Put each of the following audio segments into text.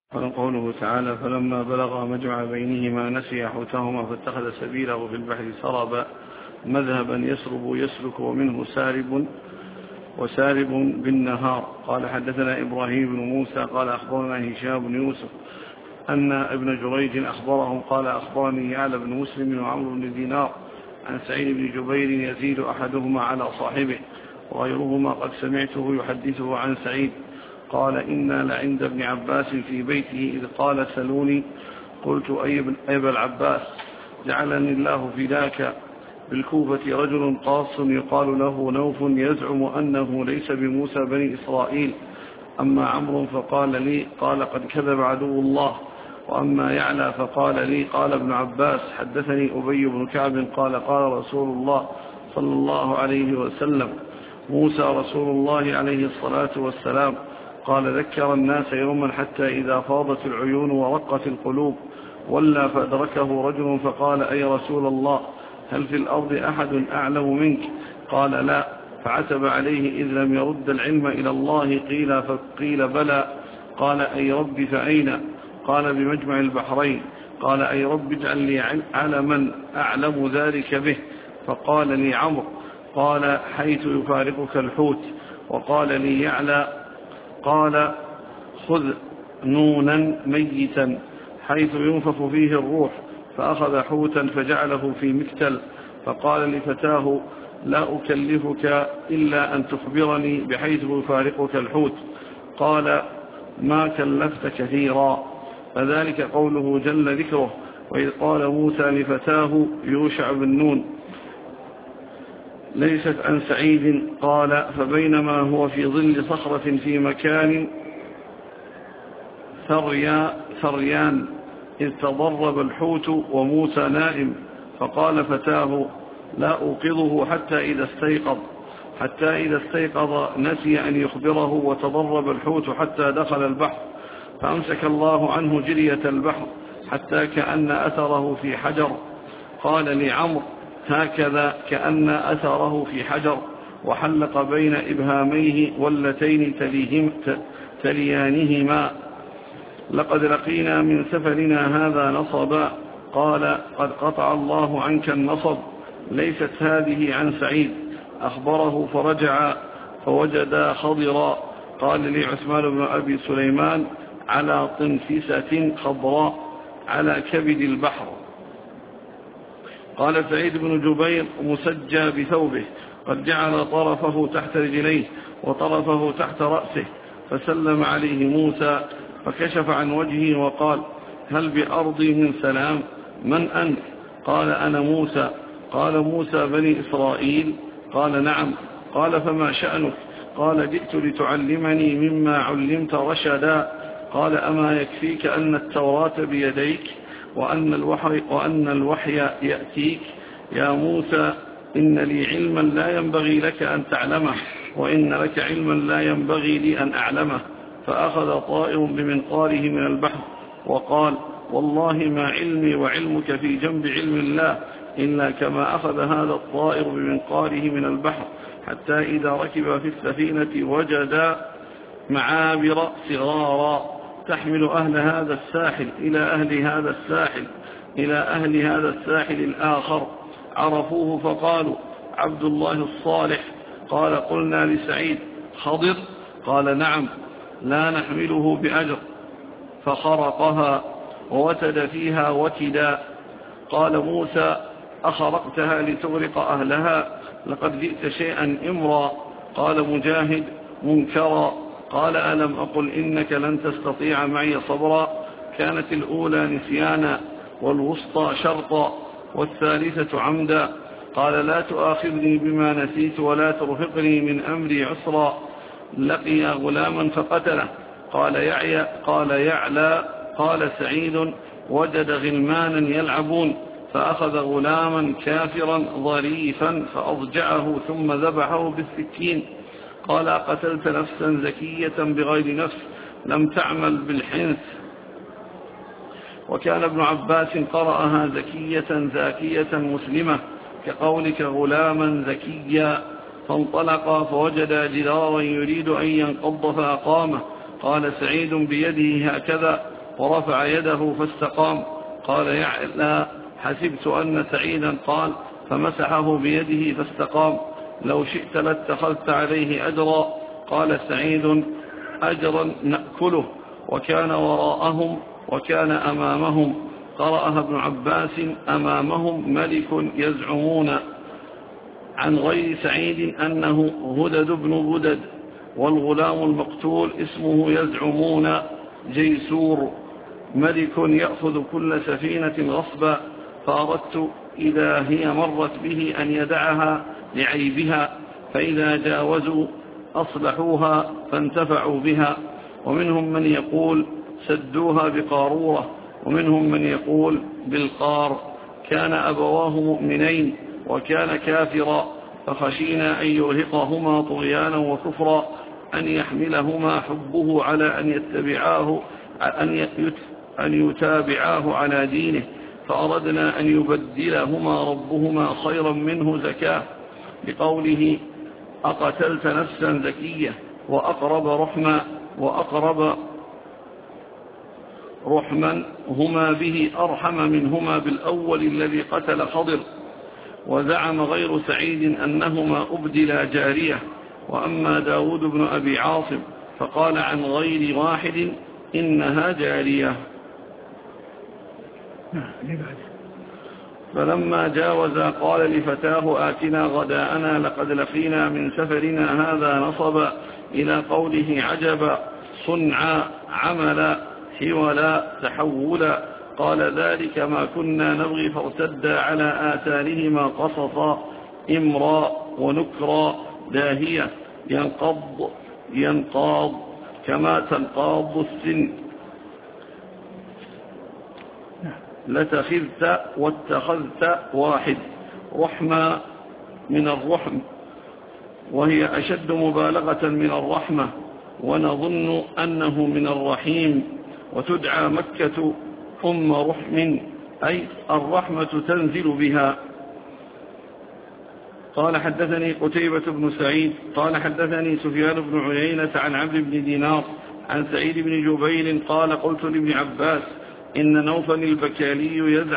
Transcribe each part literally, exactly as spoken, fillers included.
قال قوله تعالى: فلما بلغ مجمع بينهما نسيا حوتهما فاتخذ سبيله في البحر سربا مذهبا يسرب يسلك ومنه سارب وسارب بالنهار. قال: حدثنا إبراهيم بن موسى قال أخبرنا هشام بن يوسف أن ابن جريج أخبرهم قال: أخبرني يعلى بن مسلم وعمرو بن دينار عن سعيد بن جبير يزيد أحدهما على صاحبه وغيرهما قد سمعته يحدثه عن سعيد قال: إنا لعند ابن عباس في بيته إذ قال: سلوني. قلت: أي أبا العباس، جعلني الله فداك، بالكوفة رجل قاص يقال له نوف يزعم أنه ليس بموسى بني إسرائيل. أما عمرو فقال لي: قال: قد كذب عدو الله. وأما يعلى فقال لي: قال ابن عباس: حدثني أبي بن كعب قال: قال رسول الله صلى الله عليه وسلم: موسى رسول الله عليه الصلاة والسلام. قال: ذكر الناس يوما حتى إذا فاضت العيون ورقت القلوب ولا فأدركه رجل فقال: أي رسول الله، هل في الأرض أحد أعلم منك؟ قال: لا. فعتب عليه إذ لم يرد العلم إلى الله. قيل فقيل: بلى. قال: أي رب فأين؟ قال: بمجمع البحرين. قال: أي رب اجعل لي علما أعلم ذلك به. فقال لي عمرو: قال: حيث يفارقك الحوت. وقال لي يعلى: قال: خذ نونا ميتا حيث ينفخ فيه الروح. فأخذ حوتا فجعله في مكتل فقال لفتاه: لا أكلفك إلا أن تخبرني بحيث يفارقك الحوت. قال: ما كلفت كثيرا. فذلك قوله جل ذكره: وإذ قال موسى لفتاه يوشع بن نون. ليست عن سعيد قال: فبينما هو في ظل صخرة في مكان ثريا ثريان إذ تضرب الحوت وموسى نائم. فقال فتاه: لا أوقظه حتى إذا استيقظ. حتى إذا استيقظ نسي أن يخبره وتضرب الحوت حتى دخل البحر. فأمسك الله عنه جرية البحر حتى كأن أثره في حجر. قال لعمرو: هكذا كأن أثره في حجر. وحلق بين إبهاميه واللتين تليانهما: لقد لقينا من سفرنا هذا نصبا. قال: قد قطع الله عنك النصب. ليست هذه عن سعيد. أخبره فرجع فوجد خضرا. قال لي عثمان بن أبي سليمان: على طنفسة خضراء على كبد البحر. قال سعيد بن جبير: مسجى بثوبه، قد جعل طرفه تحت رجليه وطرفه تحت رأسه. فسلم عليه موسى فكشف عن وجهه وقال: هل بأرضي من سلام؟ من أنت؟ قال: أنا موسى. قال: موسى بني إسرائيل؟ قال: نعم. قال: فما شأنك؟ قال: جئت لتعلمني مما علمت رشدا. قال: أما يكفيك أن التوراة بيديك وأن الوحي, وأن الوحي يأتيك؟ يا موسى، إن لي علما لا ينبغي لك أن تعلمه، وإن لك علما لا ينبغي لي أن أعلمه. فأخذ طائر بمنقاره من البحر وقال: والله ما علمي وعلمك في جنب علم الله إلا كما أخذ هذا الطائر بمنقاره من البحر. حتى إذا ركب في السفينة وجد معابر صغارا تحمل أهل هذا الساحل إلى أهل هذا الساحل إلى أهل هذا الساحل الآخر. عرفوه فقالوا: عبد الله الصالح. قال: قلنا لسعيد: خضر؟ قال: نعم. لا نحمله بأجر. فخرقها ووتد فيها وتدا. قال موسى: أخرقتها لتغرق أهلها؟ لقد جئت شيئا إمرا. قال مجاهد: منكرا. قال: ألم أقل إنك لن تستطيع معي صبرا؟ كانت الأولى نسيانا والوسطى شرطا والثالثة عمدا. قال: لا تؤاخذني بما نسيت ولا ترهقني من أمري عسرا. لقي غلاما فقتله. قال يعلى قال يعلى قال سعيد: وجد غلمانا يلعبون فأخذ غلاما كافرا ظريفا فأضجعه ثم ذبحه بالسكين. قال: قتلت نفسا زكية بغير نفس لم تعمل بالحنث. وكان ابن عباس قرأها زكية زاكية مسلمة كقولك غلاما زكيا. فانطلقا فوجدا جدارا يريد أن ينقض فأقامه. قال سعيد: بيده هكذا. ورفع يده فاستقام. قال يعلى حسبت أن سعيدا قال فمسحه بيده فاستقام لو شئت لاتخذت عليه أجرا. قال سعيد أجرا نأكله. وكان وراءهم وكان أمامهم. قرأها ابن عباس أمامهم ملك يزعمون عن غير سعيد أنه هدد بن بدد، والغلام المقتول اسمه يزعمون جيسور، ملك يأخذ كل سفينة غصبا، فأردت إذا هي مرت به أن يدعها لعيبها، فإذا جاوزوا أصلحوها فانتفعوا بها. ومنهم من يقول سدوها بقارورة، ومنهم من يقول بالقار. كان أبواه مؤمنين وكان كافرا، فخشينا أن يرهقهما طغيانا وكفرا، أن يحملهما حبه على أن يتبعاه أن يتابعاه على دينه، فأردنا أن يبدلهما ربهما خيرا منه زكاة، بقوله أقتلت نفسا زكية وأقرب رحما وأقرب رحما هما به أرحم منهما بالأول الذي قتل خضر. وزعم غير سعيد أنهما أبدلا جارية. وأما داود بن أبي عاصم فقال عن غير واحد إنها جارية. فلما جاوز قال لفتاه آتنا غداءنا لقد لقينا من سفرنا هذا نصبا، إلى قوله عجبا صنعا عملا حولا تحولا. قال ذلك ما كنا نبغي فارتدا على آثارهما قصصا، إمرا ونكرا داهية ينقض ينقاض كما تنقاض السن. لتخذت واتخذت واحد. رحمة من الرحم، وهي أشد مبالغة من الرحمة، ونظن أنه من الرحيم. وتدعى مكة أم رحم، أي الرحمة تنزل بها. قال حدثني قتيبة بن سعيد قال حدثني سفيان بن عيينة عن عبد بن دينار عن سعيد بن جبير قال قلت لابن عباس إن نوفل البكالي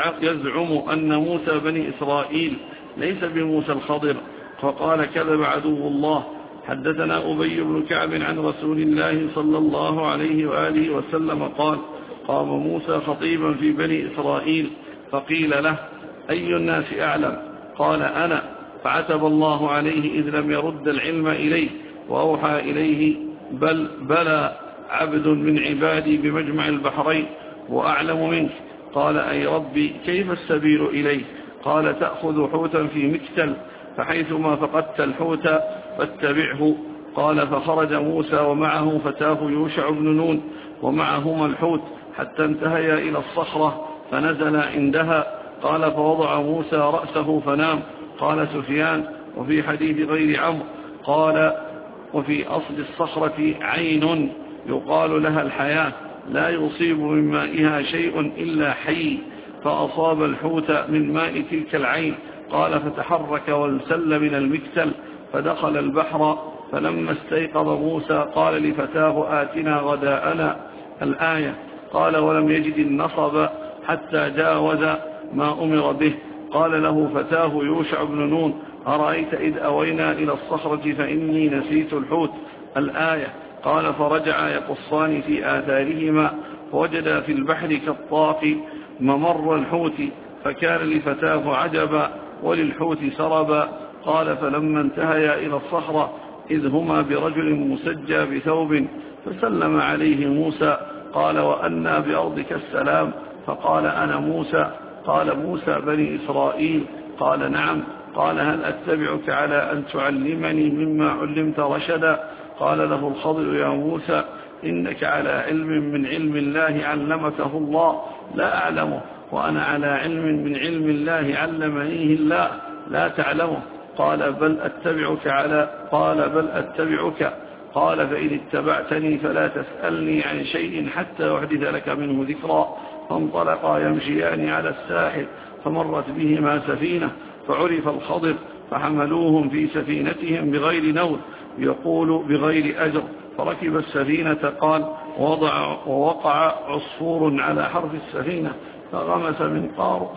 يزعم أن موسى بني إسرائيل ليس بموسى الخضر، فقال كذب عدو الله. حدثنا أبي بن كعب عن رسول الله صلى الله عليه وآله وسلم قال قام موسى خطيبا في بني إسرائيل، فقيل له أي الناس أعلم؟ قال أنا، فعتب الله عليه إذ لم يرد العلم إليه، وأوحى إليه بل بلى عبد من عبادي بمجمع البحرين وأعلم منك. قال أي ربي كيف السبيل إليه؟ قال تأخذ حوتا في مكتل، فحيثما فقدت الحوت فاتبعه. قال فخرج موسى ومعه فتاه يوشع بن نون ومعهما الحوت حتى انتهيا إلى الصخرة فنزل عندها. قال فوضع موسى رأسه فنام. قال سفيان وفي حديث غير عمرو قال وفي أصل الصخرة عين يقال لها الحياة لا يصيب من مائها شيء إلا حي، فأصاب الحوت من ماء تلك العين. قال فتحرك وانسل من المكتل فدخل البحر. فلما استيقظ موسى قال لفتاه آتنا غداءنا الآية. قال ولم يجد النصب حتى جاوز ما أمر به. قال له فتاه يوشع بن نون أرأيت إذ أوينا إلى الصخرة فإني نسيت الحوت الآية. قال فرجع يقصان في آثارهما فوجدا في البحر كالطاق ممر الحوت، فكان لفتاه عجبا وللحوت سربا. قال فلما انتهيا إلى الصخرة إذ هما برجل مسجى بثوب فسلم عليه موسى. قال وأنا بأرضك السلام؟ فقال أنا موسى. قال موسى بني إسرائيل؟ قال نعم. قال هل أتبعك على أن تعلمني مما علمت رشدا؟ قال له الخضر يا موسى إنك على علم من علم الله علمته الله لا أعلمه، وأنا على علم من علم الله علمنيه الله لا تعلمه. قال بل أتبعك على قال بل أتبعك قال فإن اتبعتني فلا تسألني عن شيء حتى أحدث لك منه ذكرا. فانطلقا يمشيان على الساحل فمرت بهما سفينة فعرف الخضر فحملوهم في سفينتهم بغير نور يقول بغير أجر، فركب السفينة قال ووضع ووقع عصفور على حرف السفينة فغمس منقاره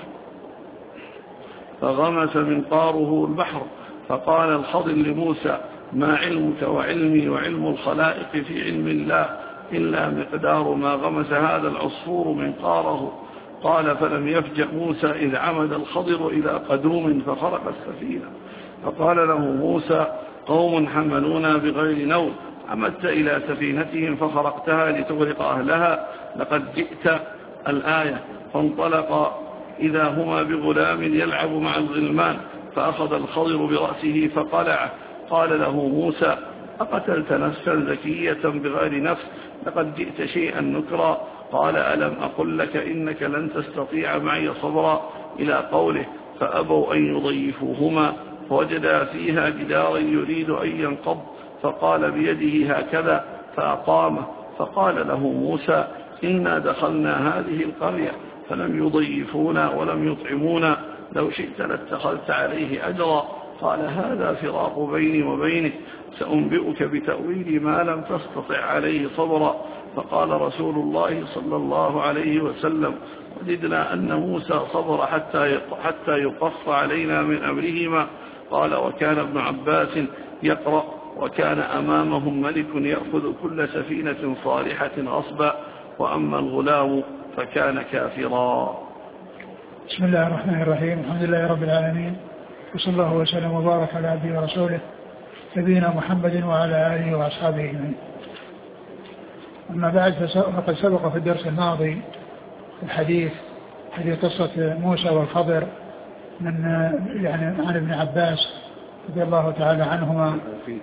فغمس منقاره البحر. فقال الخضر لموسى ما علمك وعلمي وعلم الخلائق في علم الله إلا مقدار ما غمس هذا العصفور منقاره. قال فلم يفجأ موسى إذ عمد الخضر إلى قدوم فخرق السفينة. فقال له موسى قوم حملونا بغير نول عمدت إلى سفينتهم فخرقتها لتغرق أهلها لقد جئت الآية. فانطلق إذا هما بغلام يلعب مع الغلمان فأخذ الخضر برأسه فقلعه. قال له موسى أقتلت نفسا زكية بغير نفس لقد جئت شيئا نكرا. قال ألم أقل لك إنك لن تستطيع معي صبرا إلى قوله فأبوا أن يضيفوهما فوجدا فيها جدارا يريد أن ينقض فقال بيده هكذا فأقامه. فقال له موسى إنا دخلنا هذه القرية فلم يضيفونا ولم يطعمونا لو شئت لاتخذت عليه أجرا. قال هذا فراق بيني وبينك سأنبئك بتأويل ما لم تستطع عليه صبرا. فقال رسول الله صلى الله عليه وسلم وددنا أن موسى صبر حتى حتى يقص علينا من أمرهما. قال وكان ابن عباس يقرأ وكان أمامهم ملك يأخذ كل سفينة صالحة غصبا وأما الغلام فكان كافرا. بسم الله الرحمن الرحيم. الحمد لله رب العالمين وصلى الله وسلم وبارك على عبده ورسوله نبينا محمد وعلى آله وأصحابه أجمعين. أما بعد فقد سبق في الدرس الماضي الحديث حديث قصة موسى والخضر من يعني عن ابن عباس رضي الله تعالى عنهما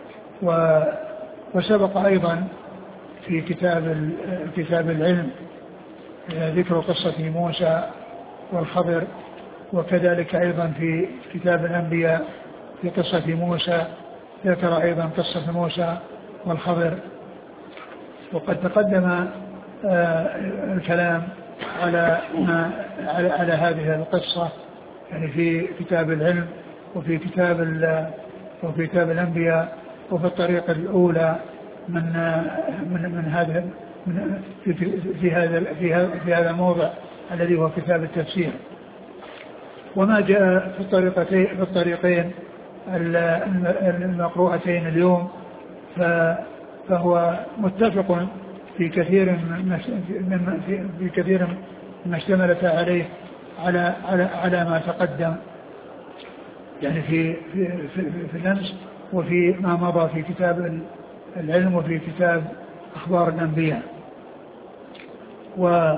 وسبق أيضا في كتاب كتاب العلم ذكر قصة موسى والخضر وكذلك أيضا في كتاب الأنبياء في قصة موسى ذكر أيضا قصة موسى والخضر. وقد تقدم الكلام على ما على, على هذه القصة يعني في كتاب العلم وفي كتاب وفي كتاب الأنبياء وفي الطريقة الأولى من من من هذا من في, في هذا في هذا في هذا الموضع الذي هو كتاب التفسير. وما جاء في الطريقتين في الطريقين المقروءتين اليوم فهو متفق في كثير من في كثير مما اشتملت عليه على على على ما تقدم يعني في في في, في الأمس وفي ما مضى في كتاب العلم وفي كتاب أخبار الأنبياء. و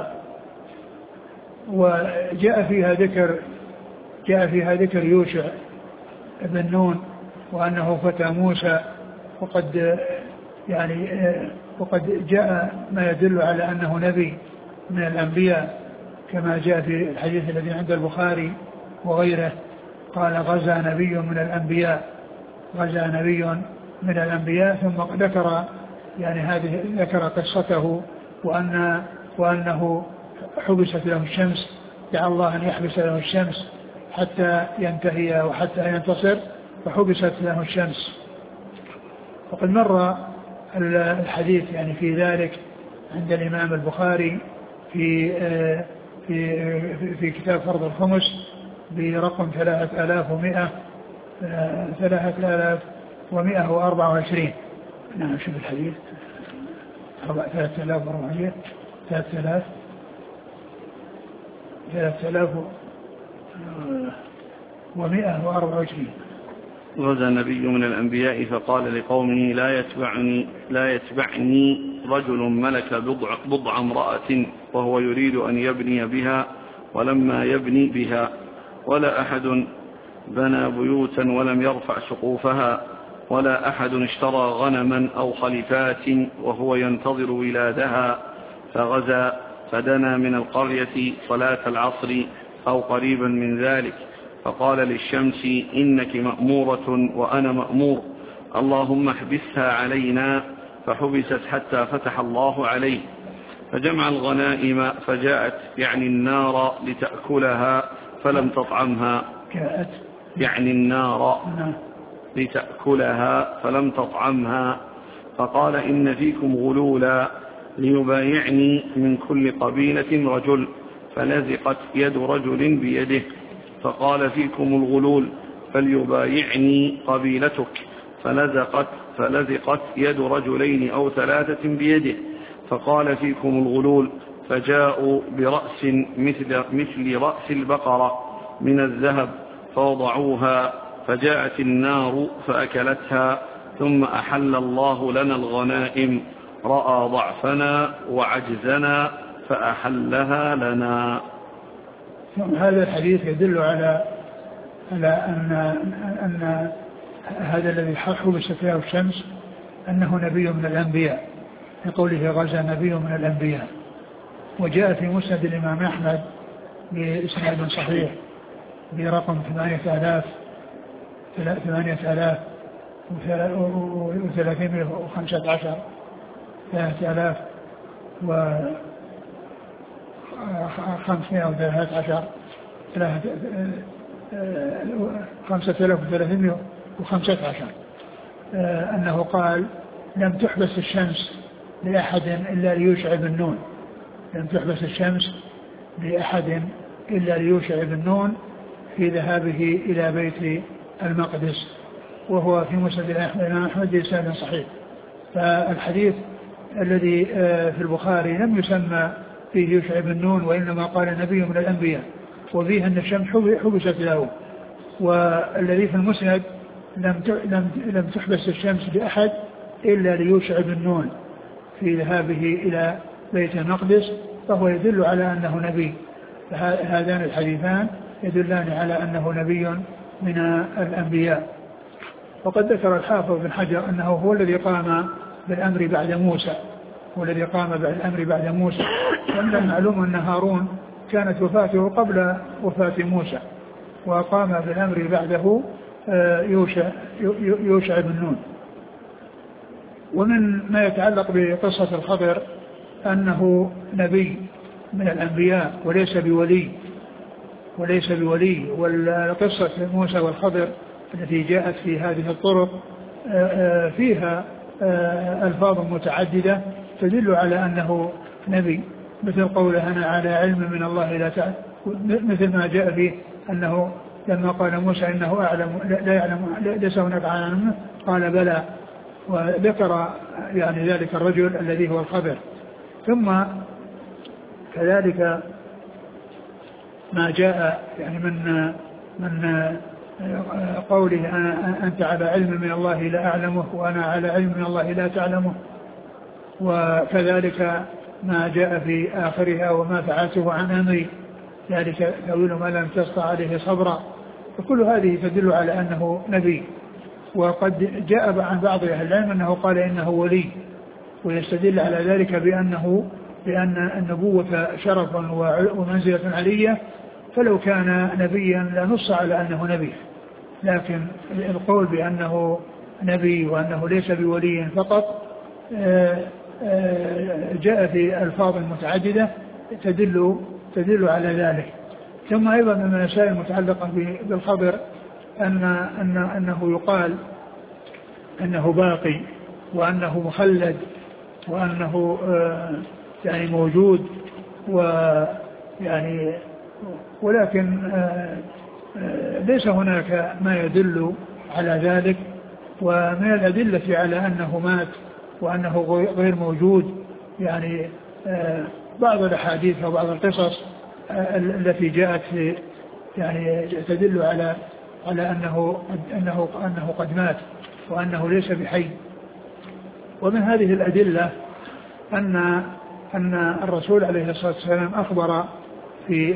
وجاء فيها ذكر جاء فيها ذكر يوشع ابن نون وأنه فتى موسى وقد يعني وقد جاء ما يدل على أنه نبي من الأنبياء كما جاء في الحديث الذي عند البخاري وغيره قال غزا نبي من الأنبياء غزا نبي من الأنبياء ثم ذكر يعني هذه ذكر قصته وأن وأنه حبست له الشمس دعا الله أن يحبس له الشمس حتى ينتهي وحتى ينتصر فحبست له الشمس. وقد مر الحديث يعني في ذلك عند الإمام البخاري في في في كتاب فرض الخمس برقم ثلاثة آلاف ومئة ثلاثة آلاف ومئة وأربعة وعشرين. نعم شوف الحديث ثلاثة آلاف وأربعمائة ثلاثة آلاف ثلاثة آلاف ومئة وأربعة وعشرين. غزا نبي من الأنبياء فقال لقومه لا يتبعني لا يتبعني رجل ملك بضع, بضع امرأة وهو يريد أن يبني بها ولما يبني بها ولا أحد بنى بيوتا ولم يرفع سقوفها ولا أحد اشترى غنما أو خلفات وهو ينتظر ولادها. فغزا فدنا من القرية صلاة العصر أو قريبا من ذلك فقال للشمس إنك مأمورة وأنا مأمور اللهم احبسها علينا فحبست حتى فتح الله عليه. فجمع الغنائم فجاءت يعني النار لتأكلها فلم تطعمها يعني النار لتأكلها فلم تطعمها فقال إن فيكم غلولا ليبايعني من كل قبيلة رجل، فلزقت يد رجل بيده. فقال فيكم الغلول فليبايعني قبيلتك، فلزقت, فلزقت يد رجلين أو ثلاثة بيده. فقال فيكم الغلول فجاءوا برأس مثل, مثل رأس البقرة من الذهب فوضعوها، فجاءت النار فأكلتها، ثم أحل الله لنا الغنائم، رأى ضعفنا وعجزنا فأحلها لنا. هذا الحديث يدل على على أن, أن هذا الذي حبس فيه الشمس أنه نبي من الأنبياء، لقوله غزا نبي من الأنبياء. وجاء في مسند الإمام أحمد بإسناد صحيح برقم ثمانية آلاف ثمانية آلاف وثلاثمائة وخمسة عشر ثلاثة آلاف وخمسمائة وثلاثة عشر خمسة آلاف وثلاثمائة وخمسة عشر أنه قال لم تحبس الشمس لأحد إلا ليوشع بن نون، لم تحبس الشمس لأحد إلا ليوشع بن نون في ذهابه إلى بيت المقدس، وهو في مسند الإمام أحمد بإسناد صحيح. فالحديث الذي في البخاري لم يسمى فيه يوشع بن نون، وإنما قال نبي من الأنبياء، وفيه أن الشمس حبست له. والذي في المسند لم لم تحبس الشمس لأحد إلا ليوشع بن نون في ذهابه إلى بيت المقدس، فهو يدل على أنه نبي. هذان الحديثان يدلان على أنه نبي من الأنبياء. وقد ذكر الحافظ بن حجر أنه هو الذي قام بالأمر بعد موسى، هو الذي قام بالأمر بعد موسى، وأن المعلوم أن هارون كانت وفاته قبل وفاة موسى، وقام بالأمر بعده يوشع, يوشع بن نون. ومن ما يتعلق بقصة الخضر أنه نبي من الأنبياء وليس بولي وليس بولي والقصة موسى والخضر التي جاءت في هذه الطرق فيها ألفاظ متعددة تدل على أنه نبي، مثل قوله أنا على علم من الله لا تعلم، مثل ما جاء فيه أنه لما قال موسى إنه أعلم لا يعلم ليس هناك عالم، قال بلى، وذكر يعني ذلك الرجل الذي هو الخضر. ثم كذلك ما جاء يعني من من قوله أنت على علم من الله لا أعلمه وأنا على علم من الله لا تعلمه، وكذلك ما جاء في آخرها وما فعلته عن أمري ذلك تأويل ما لم تستطع عليه صبرا. فكل هذه تدل على أنه نبي. وقد جاء عن بعض أهل العلم أنه قال إنه ولي، ويستدل على ذلك بأنه بأن النبوة شرف ومنزلة علية، فلو كان نبيا لنص على أنه نبي، لكن القول بأنه نبي وأنه ليس بولي فقط جاء في ألفاظ متعددة تدل تدل على ذلك. ثم أيضا من المسائل المتعلقة بالخبر أن أن أنه يقال أنه باقي وأنه مخلد وأنه يعني موجود، ويعني ولكن ليس هناك ما يدل على ذلك. ومن الأدلة على أنه مات وأنه غير موجود يعني بعض الأحاديث وبعض القصص التي جاءت في يعني تدل على على أنه أنه أنه قد مات وأنه ليس بحي. ومن هذه الأدلة أن أن الرسول عليه الصلاة والسلام أخبر في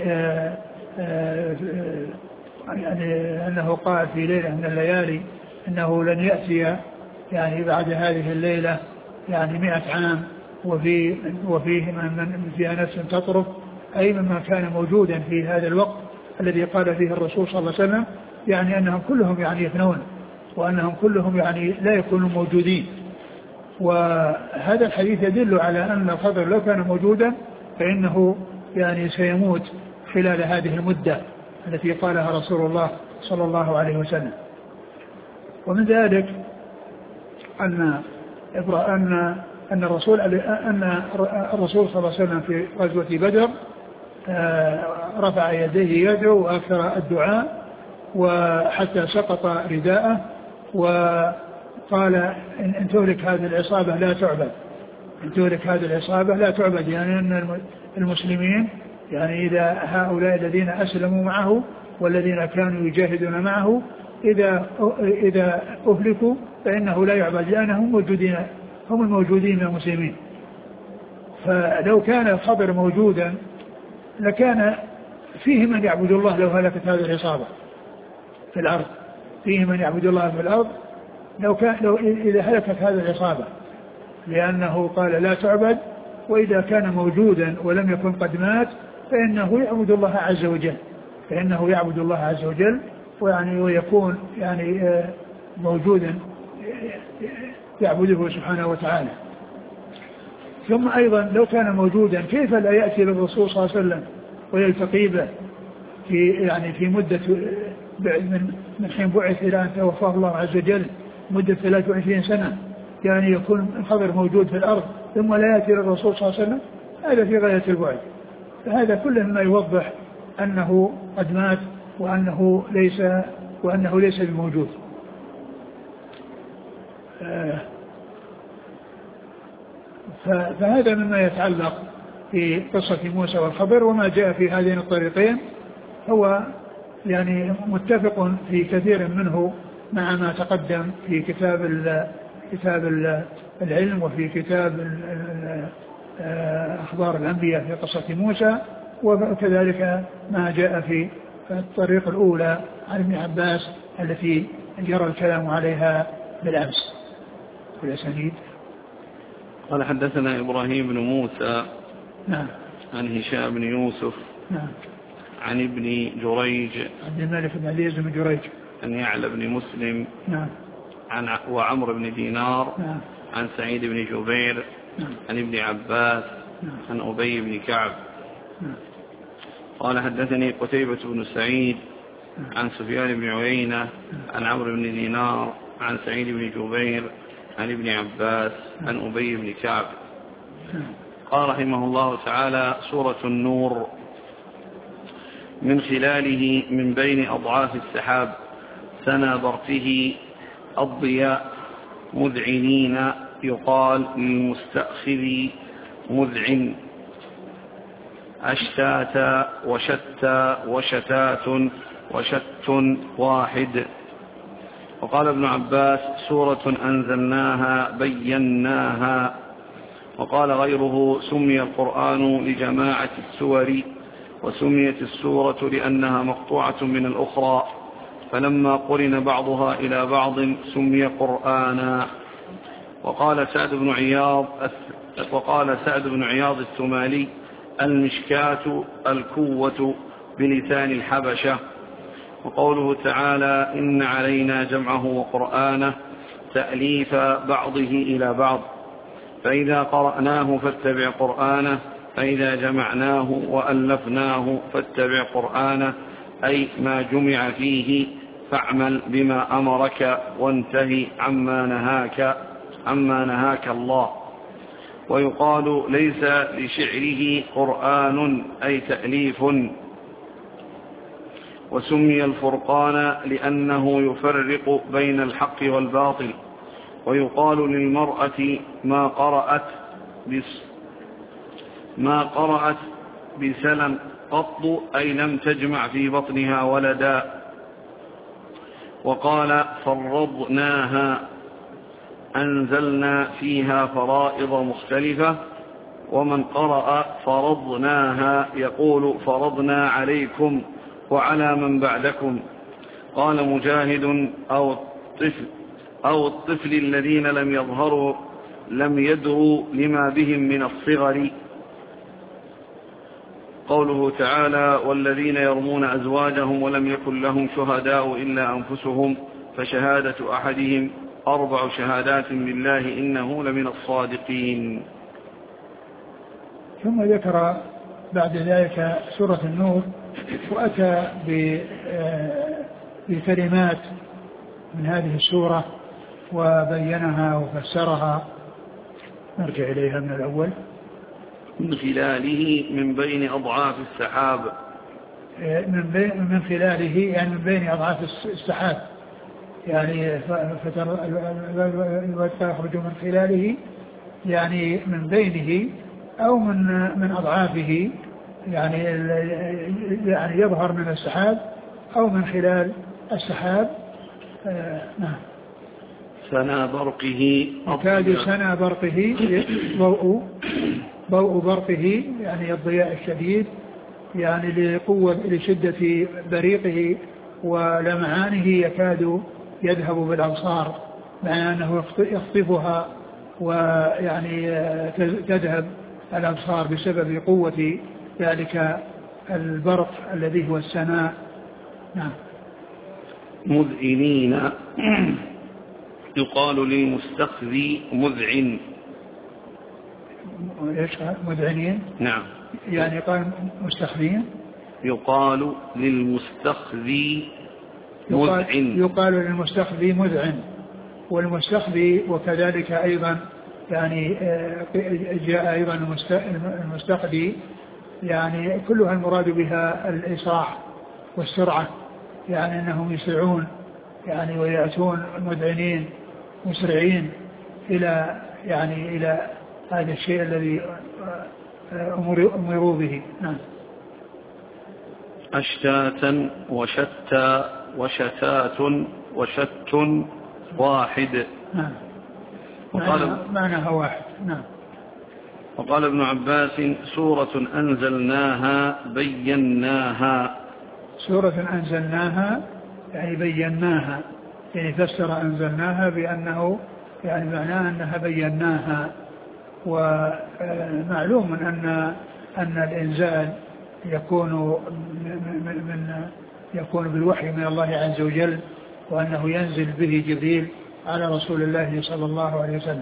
يعني أنه قال في ليلة من الليالي أنه لن يأتي يعني بعد هذه الليلة يعني مئة عام وفي وفيه من فيها نفس تطرف، أي مما كان موجودا في هذا الوقت الذي قال فيه الرسول صلى الله عليه وسلم، يعني أنهم كلهم يعني يفنون وأنهم كلهم يعني لا يكونوا موجودين. وهذا الحديث يدل على أن الخضر لو كان موجودا فإنه يعني سيموت خلال هذه المدة التي قالها رسول الله صلى الله عليه وسلم. ومن ذلك أن أن أن الرسول أن الرسول صلى الله عليه وسلم في غزوة بدر رفع يديه يدعو وأكثر الدعاء وحتى سقط رداءه وقال إن تهلك هذه العصابة لا تعبد، إن تهلك هذه العصابة لا تعبد، يعني أن المسلمين يعني إذا هؤلاء الذين أسلموا معه والذين كانوا يجاهدون معه إذا إذا أهلكوا فإنه لا يعبد لأنهم موجودين، هم الموجودين من المسلمين. فلو كان الخبر موجودا لكان فيه من يعبد الله لو هلكت هذه العصابة في الأرض، فيه من يعبد الله في الأرض لو كان لو إذا هلكت هذه العصابة، لأنه قال لا تعبد، وإذا كان موجودا ولم يكن قد مات فإنه يعبد الله عز وجل، فإنه يعبد الله عز وجل ويعني ويكون يعني موجودا يعبده سبحانه وتعالى. ثم أيضا لو كان موجودا كيف لا يأتي للرسول صلى الله عليه وسلم ويلتقي به في يعني في مدة من من حين بعث إلى أن توفاه الله عز وجل مدة ثلاث وعشرين سنة، يعني يكون الخبر موجود في الأرض ثم لا يأتي للرسول صلى الله عليه وسلم، هذا في غاية البعد. فهذا كله ما يوضح أنه قد مات وأنه ليس وأنه ليس بموجود. فهذا مما يتعلق في قصة موسى والخبر، وما جاء في هذين الطريقين هو يعني متفق في كثير منه مع ما تقدم في كتاب كتاب العلم وفي كتاب أخبار الأنبياء في قصة موسى، وكذلك ما جاء في الطريق الأولى عن ابن عباس التي جرى الكلام عليها بالأمس. والأسانيد قال حدثنا إبراهيم بن موسى نعم عن هشام بن يوسف نعم عن ابن جريج عبد الملك بن عزيز بن جريج عن يعلى بن مسلم نعم عن وعمر بن دينار نعم عن سعيد بن جبير نعم عن ابن عباس نعم عن أبي بن كعب نعم قال حدثني قتيبة بن سعيد عن سفيان بن عيينة عن عمرو بن دينار عن سعيد بن جبير عن ابن عباس عن أبي بن كعب قال رحمه الله تعالى: سورة النور من خلاله من بين أضعاف السحاب سنا برته الضياء مذعنين يقال للمستأخذ مذعن أشتاتا وشتا وشتات وشت واحد. وقال ابن عباس: سورة أنزلناها بيناها. وقال غيره: سمي القرآن لجماعة السور، وسميت السورة لأنها مقطوعة من الأخرى، فلما قرن بعضها إلى بعض سمي قرآنا. وقال سعد بن عياض وقال سعد بن عياض الثمالي: المشكاة الكوة بلسان الحبشة. وقوله تعالى: إن علينا جمعه وقرآنه تأليف بعضه إلى بعض، فإذا قرأناه فاتبع قرآنه، فإذا جمعناه وألفناه فاتبع قرآنه، أي ما جمع فيه فاعمل بما أمرك وانتهي عما نهاك عما نهاك الله. ويقال ليس لشعره قرآن أي تأليف. وسمي الفرقان لأنه يفرق بين الحق والباطل. ويقال للمرأة ما قرأت بس ما قرأت بسلم قط أي لم تجمع في بطنها ولدا. وقال: فرضناها أنزلنا فيها فرائض مختلفة. ومن قرأ فرضناها يقول فرضنا عليكم وعلى من بعدكم. قال مجاهد: أو الطفل أو الطفل الذين لم يظهروا لم يدروا لما بهم من الصغر. قوله تعالى: والذين يرمون أزواجهم ولم يكن لهم شهداء إلا أنفسهم فشهادة أحدهم أربع شهادات بالله إنه لمن الصادقين. ثم ذكر بعد ذلك سورة النور، وأتى بكلمات من هذه السورة وبينها وفسرها نرجع إليها من الأول. من خلاله من بين أضعاف السحاب. من بين من خلاله يعني من بين أضعاف السحاب، يعني فتخرج من خلاله يعني من بينه أو من من أضعافه، يعني يعني يظهر من السحاب أو من خلال السحاب. آه نعم. سنا برقه يكاد سنا برقه ضوء ضوء برقه يعني الضياء الشديد، يعني لقوة لشدة بريقه ولمعانه يكاد يذهب بالأبصار، مع أنه يخطفها ويعني تذهب الأبصار بسبب قوة ذلك البرق الذي هو السناء. نعم. مذعنين يقال للمستخذي مذعن. مذعنين نعم، يعني قال مستخذين. يقال للمستخذي مذعن. يقال للمستخذي مذعن، والمستخذي وكذلك أيضا يعني جاء أيضا المستخذي، يعني كلها المراد بها الإسراع والسرعة، يعني أنهم يسرعون يعني ويأتون مذعنين مسرعين إلى يعني إلى هذا الشيء الذي أمروا به. نعم. أشتاتا وشتى وشتات وشت واحد. نعم. وقال معناها واحد. نعم. وقال ابن عباس سورة أنزلناها بيناها. سورة أنزلناها يعني بيناها، يعني فسر أنزلناها بأنه يعني معناه أنها بيناها. ومعلوم أن أن الإنزال يكون من, من يكون بالوحي من الله عز وجل، وأنه ينزل به جبريل على رسول الله صلى الله عليه وسلم.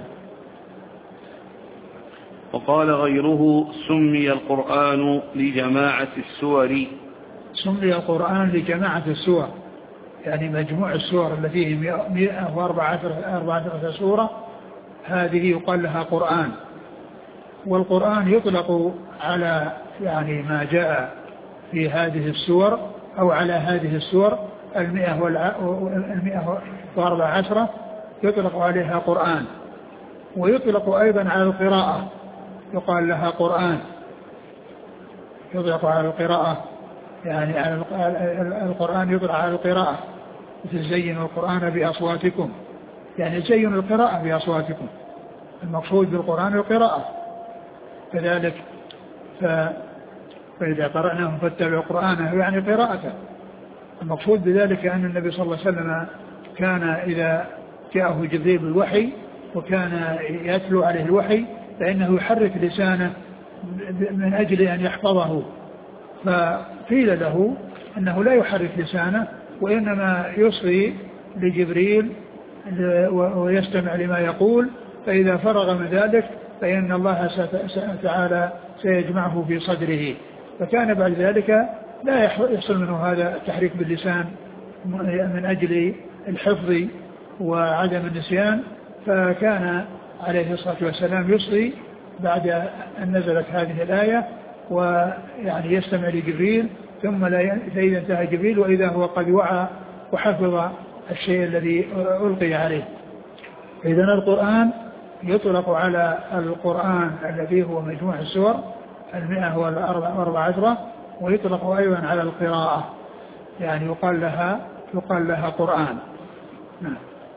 وقال غيره سمي القرآن لجماعة السور. سمي القرآن لجماعة السور، يعني مجموع السور التي هي مئة وأربعة عشر سورة، هذه يقال لها قرآن. والقرآن يطلق على يعني ما جاء في هذه السور أو على هذه السور المئة والمئة وأربع عشرة يطلق عليها قرآن. ويطلق أيضا على القراءة، يقال لها قرآن، يطلق على القراءة، يعني على القرآن يطلق على القراءة، مثل زينوا القرآن بأصواتكم، يعني زينوا القراءة بأصواتكم، المقصود بالقرآن القراءة. كذلك ف... فإذا قرأناه فاتبعوا قرآنه يعني قراءته. المقصود بذلك أن النبي صلى الله عليه وسلم كان إذا جاءه جبريل بالوحي وكان يتلو عليه الوحي فإنه يحرك لسانه من أجل أن يحفظه، فقيل له أنه لا يحرك لسانه وإنما يصغي لجبريل ويستمع لما يقول، فإذا فرغ من ذلك فإن الله تعالى سيجمعه في صدره. فكان بعد ذلك لا يحصل منه هذا التحريك باللسان من أجل الحفظ وعدم النسيان، فكان عليه الصلاة والسلام يصغي بعد أن نزلت هذه الآية ويعني يستمع لجبريل، ثم لا فإذا انتهى جبريل وإذا هو قد وعى وحفظ الشيء الذي ألقي عليه. إذن القرآن يطلق على القرآن الذي هو مجموع السور المئة والأربع عشرة، ويطلق أيضا على القراءة، يعني يقال لها يقال لها قرآن. نعم.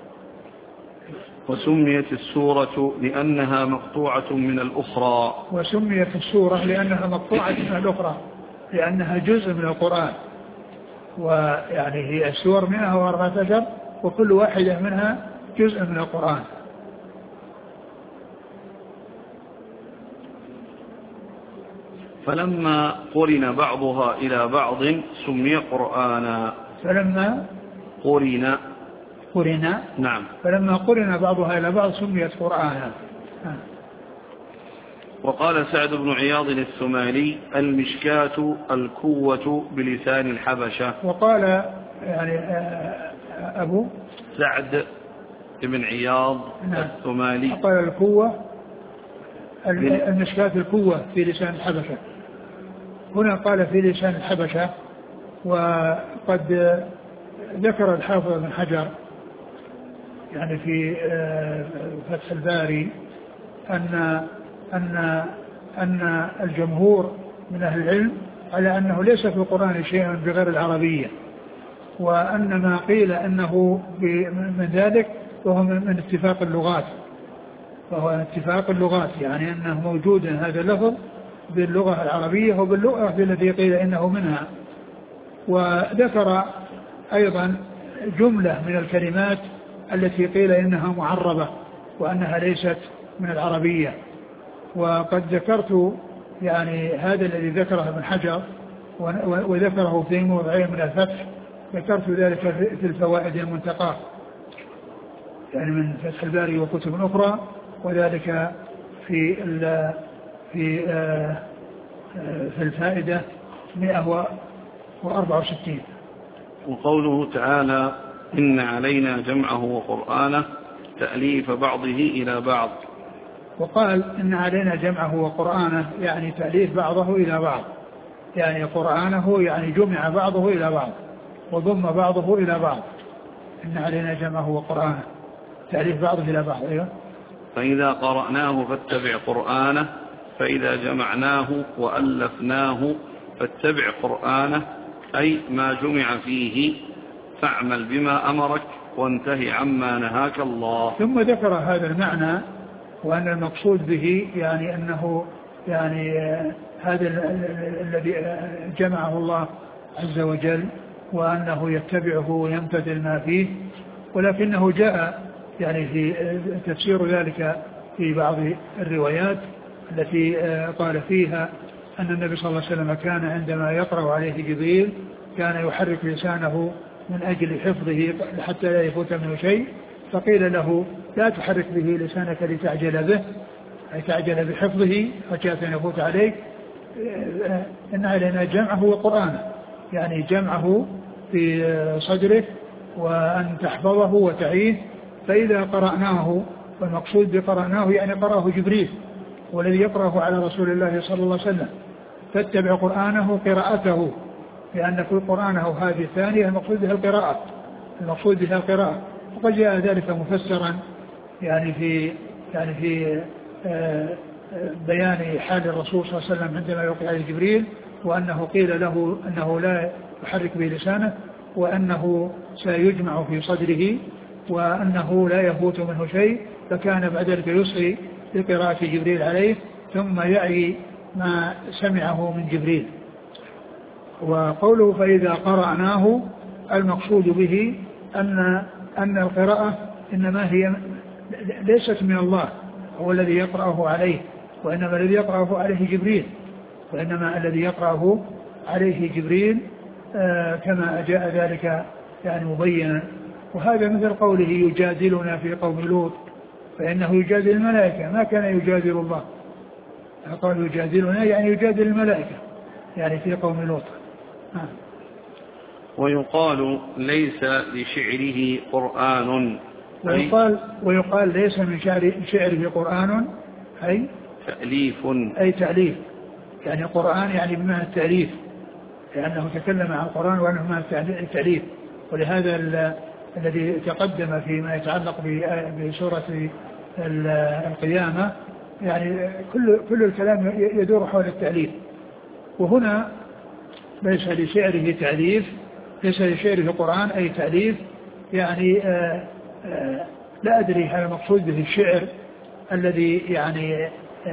وسميت السورة لأنها مقطوعة من الأخرى. وسميت السورة لأنها مقطوعة من الأخرى، لأنها جزء من القرآن، ويعني هي السور مئة وأربعة عشر وكل واحدة منها جزء من القرآن. فلما قرن بعضها إلى بعض سمي قرآنا. فلما قرن قرن نعم فلما قرن بعضها إلى بعض سميت قرآنا. وقال سعد بن عياض الثمالي المشكاة الكوة بلسان الحبشة. وقال يعني أبو سعد بن عياض نعم. الثمالي قال الكوة المشكاة القوة في لسان الحبشة. هنا قال في لسان الحبشة. وقد ذكر الحافظ بن حجر يعني في فتح الباري أن أن أن الجمهور من أهل العلم على أنه ليس في القرآن شيء بغير العربية، وأن ما قيل أنه من ذلك وهو من اتفاق اللغات، وهو اتفاق اللغات يعني أنه موجود هذا اللفظ باللغة العربية وباللغة التي قيل إنه منها. وذكر أيضا جملة من الكلمات التي قيل إنها معربة وأنها ليست من العربية. وقد ذكرت يعني هذا الذي ذكره ابن حجر وذكره في موضعين من الفتح، ذكرت ذلك في الفوائد المنتقاه يعني من فتح الباري وكتب أخرى، وذلك في في في الفائدة مئة وأربعة وستين. وقوله تعالى إن علينا جمعه وقرآنه تأليف بعضه إلى بعض. وقال إن علينا جمعه وقرآنه يعني تأليف بعضه إلى بعض، يعني قرآنه يعني جمع بعضه إلى بعض وضم بعضه إلى بعض. إن علينا جمعه وقرآنه تأليف بعضه إلى بعض. أيوة. فإذا قرأناه فاتبع قرآنه فإذا جمعناه وألفناه فاتبع قرآنه أي ما جمع فيه فاعمل بما أمرك وانتهي عما نهاك الله. ثم ذكر هذا المعنى وأن المقصود به يعني أنه يعني هذا الذي جمعه الله عز وجل وأنه يتبعه ويمتثل ما فيه، ولكنه جاء يعني في تفسير ذلك في بعض الروايات التي قال فيها أن النبي صلى الله عليه وسلم كان عندما يقرأ عليه جبريل كان يحرك لسانه من أجل حفظه حتى لا يفوت منه شيء، فقيل له لا تحرك به لسانك لتعجل به أي تعجل بحفظه خشية أن يفوت عليك. إن علينا جمعه وقرآنه يعني جمعه في صدرك وأن تحفظه وتعيه. فإذا قرأناه، والمقصود بقرأناه يعني قرأه جبريل والذي يقرأه على رسول الله صلى الله عليه وسلم، فاتبع قرآنه قراءته، لأن كل قرآنه هذه الثانية المقصود بها القراءة المقصود بها القراءة وقد جاء ذلك مفسرا يعني في يعني في بيان حال الرسول صلى الله عليه وسلم عندما يوقع عليه جبريل، وأنه قيل له أنه لا يحرك به لسانه وأنه سيجمع في صدره وأنه لا يفوت منه شيء، فكان بعد ذلك يصغي لقراءة جبريل عليه ثم يعي ما سمعه من جبريل. وقوله فإذا قرأناه المقصود به أن أن القراءة إنما هي ليست من الله هو الذي يقرأه عليه، وإنما الذي يقرأه عليه جبريل وإنما الذي يقرأه عليه جبريل آه كما جاء ذلك يعني مبينا. وهذا مثل قوله يجادلنا في قوم لوط فإنه يجادل الملائكة ما كان يجادل الله، قال يجادلنا يعني يجادل الملائكة يعني في قوم لوط. آه. ويقال ليس لشعره قرآن ويقال, ويقال ليس من شعر شعره قرآن أي تأليف أي تأليف يعني قرآن يعني بمعنى التأليف لأنه تكلم عن القرآن وأنه بمعنى التأليف. ولهذا الذي تقدم فيما يتعلق بسورة القيامة يعني كل كل الكلام يدور حول التأليف. وهنا ليس لشعره تأليف ليس لشعره قرآن أي تأليف يعني آآ آآ لا أدري هل المقصود به الشعر الذي يعني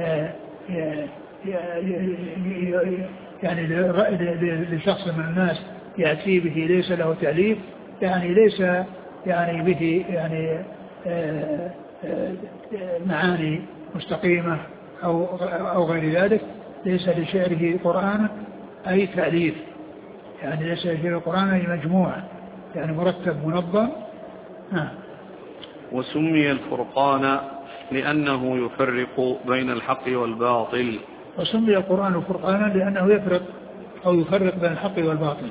يعني لشخص من الناس يأتي به ليس له تأليف يعني ليس يعني به يعني آآ آآ معاني مستقيمة أو أو غير ذلك. ليس لشعره قرآن أي تأليف يعني ليس لشعره قرآن أي مجموعة يعني مرتب منظم. آه. وسمي الفرقان لأنه يفرق بين الحق والباطل. وسمي القرآن فرقانا لأنه يفرق أو يفرق بين الحق والباطل.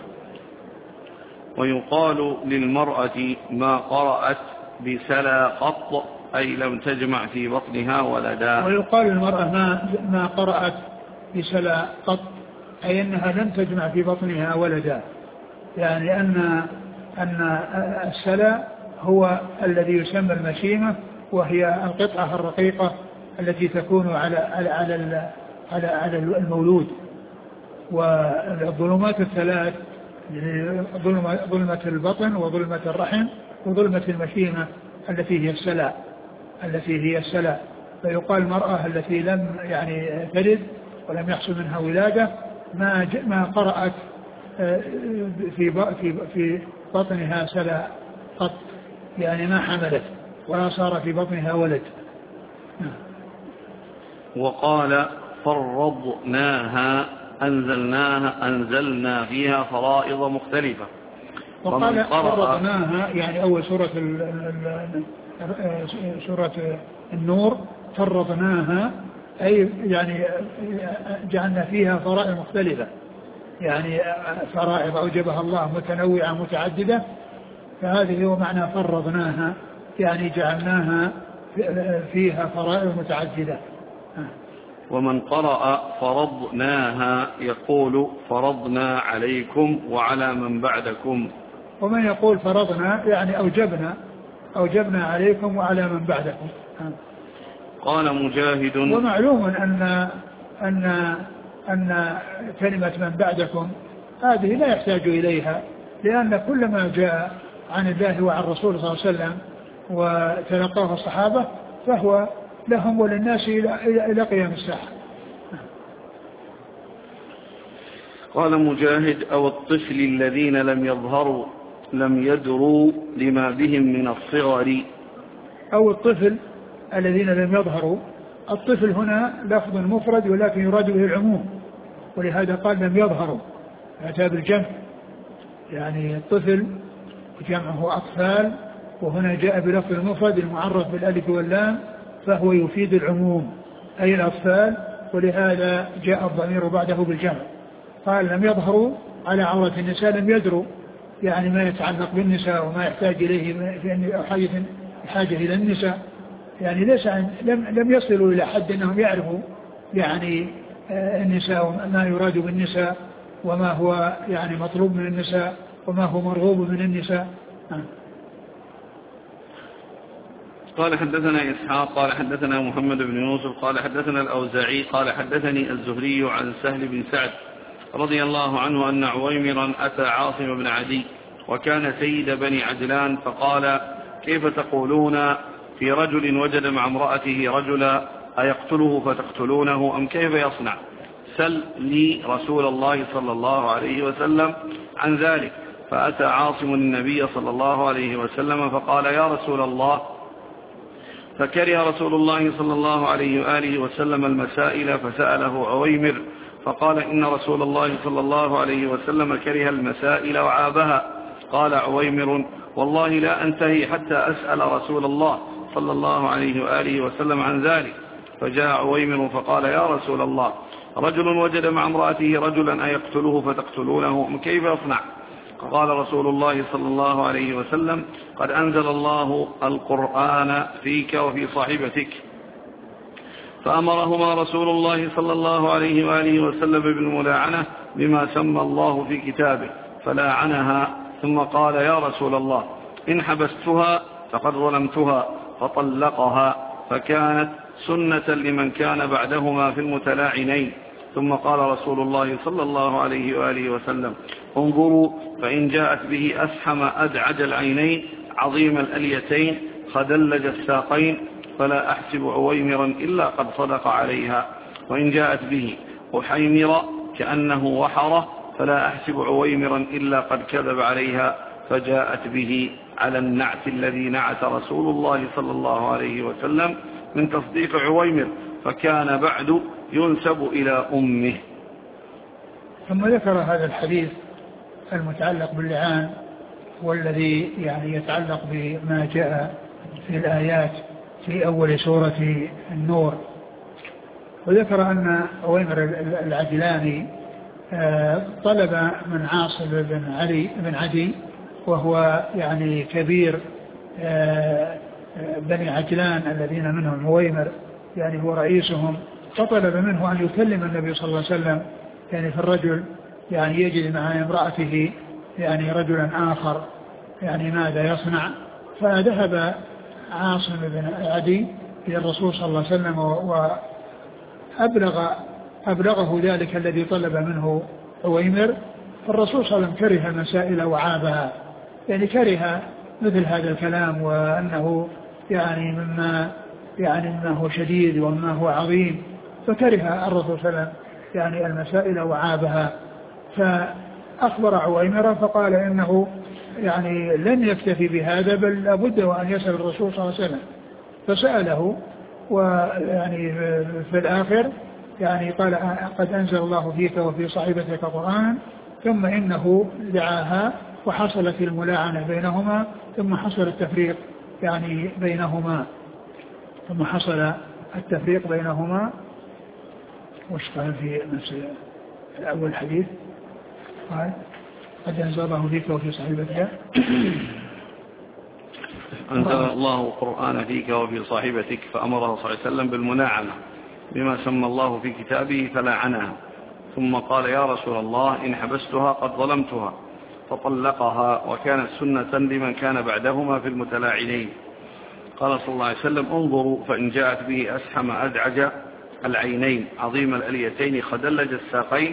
ويقال للمرأة ما قرأت بسلا قط أي لم تجمع في بطنها ولدا. ويقال المرأة ما, ما قرأت بسلا قط، أي أنها لم تجمع في بطنها ولدا، يعني أن أن السلا هو الذي يسمى المشيمة، وهي القطعة الرقيقة التي تكون على على على على, على المولود. والظلمات الثلاث، ظلمة البطن وظلمة الرحم وظلمة المشيمة التي هي السلا التي هي السلا فيقال المرأة التي لم يعني تلد ولم يحصل منها ولادة ما ما قرأت في في في بطنها سلا قط، يعني ما حملت ولا صار في بطنها ولد. وقال فرضناها أنزلناها أنزلنا فيها فرائض مختلفة. وقال فرضناها يعني أول سورة سورة النور فرضناها أي يعني جعلنا فيها فرائض مختلفة، يعني فرائض أوجبها الله متنوعة متعددة، فهذه هو معنى فرضناها يعني جعلناها فيها فرائض متعددة. ومن قرأ فرضناها يقول فرضنا عليكم وعلى من بعدكم. ومن يقول فرضنا يعني أوجبنا أوجبنا عليكم وعلى من بعدكم. قال مجاهد ومعلوم أن أن أن كلمة من بعدكم هذه لا يحتاج إليها، لأن كل ما جاء عن الله وعن الرسول صلى الله عليه وسلم وتلقاه الصحابة فهو لهم وللناس إلى قيام الساعة. قال مجاهد أو الطفل الذين لم يظهروا لم يدروا لما بهم من الصغر. أو الطفل الذين لم يظهروا، الطفل هنا لفظ مفرد ولكن يراد به العموم، ولهذا قال لم يظهروا أتى بالجمع، يعني الطفل جمعه أطفال، وهنا جاء بلفظ المفرد المعرف بالألف واللام فهو يفيد العموم أي الأطفال، ولهذا جاء الضمير بعده بالجمع. قال لم يظهروا على عورة النساء، لم يدروا يعني ما يتعلق بالنساء وما يحتاج إليه في حاجة إلى النساء، يعني ليس لم, لم يصلوا إلى حد أنهم يعرفوا يعني النساء وما يراد بالنساء وما هو يعني مطلوب من النساء وما هو مرغوب من النساء. قال حدثنا إسحاق قال حدثنا محمد بن يوسف قال حدثنا الأوزاعي قال حدثني الزهري عن سهل بن سعد رضي الله عنه أن عويمرا أتى عاصم بن عدي وكان سيد بني عجلان فقال كيف تقولون في رجل وجد مع امرأته رجلا أيقتله فتقتلونه أم كيف يصنع؟ سل لي رسول الله صلى الله عليه وسلم عن ذلك. فأتى عاصم النبي صلى الله عليه وسلم فقال يا رسول الله، فكره رسول الله صلى الله عليه وآله وسلم المسائل فسأله عويمر فقال إن رسول الله صلى الله عليه وسلم كره المسائل وعابها. قال عويمر والله لا أنتهي حتى أسأل رسول الله صلى الله عليه وآله وسلم عن ذلك. فجاء عويمر فقال يا رسول الله رجل وجد مع امرأته رجلا أيقتله فتقتلونه أم كيف يصنع؟ قال رسول الله صلى الله عليه وسلم قد أنزل الله القرآن فيك وفي صاحبتك. فأمرهما رسول الله صلى الله عليه وآله وسلم بالملاعنة بما سمى الله في كتابه فلاعنها، ثم قال يا رسول الله إن حبستها فقد ظلمتها فطلقها، فكانت سنة لمن كان بعدهما في المتلاعنين. ثم قال رسول الله صلى الله عليه وآله وسلم انظروا فإن جاءت به أسحم أدعج العينين عظيم الأليتين خدلج الساقين فلا أحسب عويمرا إلا قد صدق عليها، وإن جاءت به أحيمر كأنه وحره فلا أحسب عويمرا إلا قد كذب عليها، فجاءت به على النعت الذي نعت رسول الله صلى الله عليه وسلم من تصديق عويمر، فكان بعد ينسب إلى أمه. ثم ذكر هذا الحديث المتعلق باللعان والذي يعني يتعلق بما جاء في الآيات في أول سورة النور، وذكر أن عويمر العجلاني طلب من عاصم بن علي بن عدي وهو يعني كبير بني عجلان الذين منهم عويمر يعني هو رئيسهم، فطلب منه أن يكلم النبي صلى الله عليه وسلم يعني في الرجل يعني يجد مع امرأته يعني رجلا آخر يعني ماذا يصنع. فذهب عاصم بن عدي إلى الرسول صلى الله عليه وسلم وأبلغ أبلغه ذلك الذي طلب منه عويمر. فالرسول صلى الله عليه وسلم كره المسائل وعابها، يعني كره مثل هذا الكلام، وأنه يعني مما يعني مما هو شديد وما هو عظيم، فكره الرسول صلى الله عليه وسلم يعني المسائل وعابها. فأخبر عويمر فقال إنه يعني لن يكتفي بهذا بل لابد وأن يسأل الرسول صلى الله عليه وسلم. فسأله ويعني في الآخر يعني قال قد أنزل الله فيك وفي صاحبتك قرآن، ثم إنه دعاها وحصلت الملاعنة بينهما، ثم حصل التفريق يعني بينهما ثم حصل التفريق بينهما. وش قال في نفس أول الحديث؟ قال قد أنزل الله فيك وفي صاحبتك أنزل الله قرآن فيك وفي صاحبتك، فأمره صلى الله عليه وسلم بالملاعنة بما سمى الله في كتابه فلاعنها، ثم قال يا رسول الله إن حبستها قد ظلمتها، فطلقها، وكانت سنة لمن كان بعدهما في المتلاعنين. قال صلى الله عليه وسلم انظروا فإن جاءت به أسحم أدعج العينين عظيم الأليتين خدلج الساقين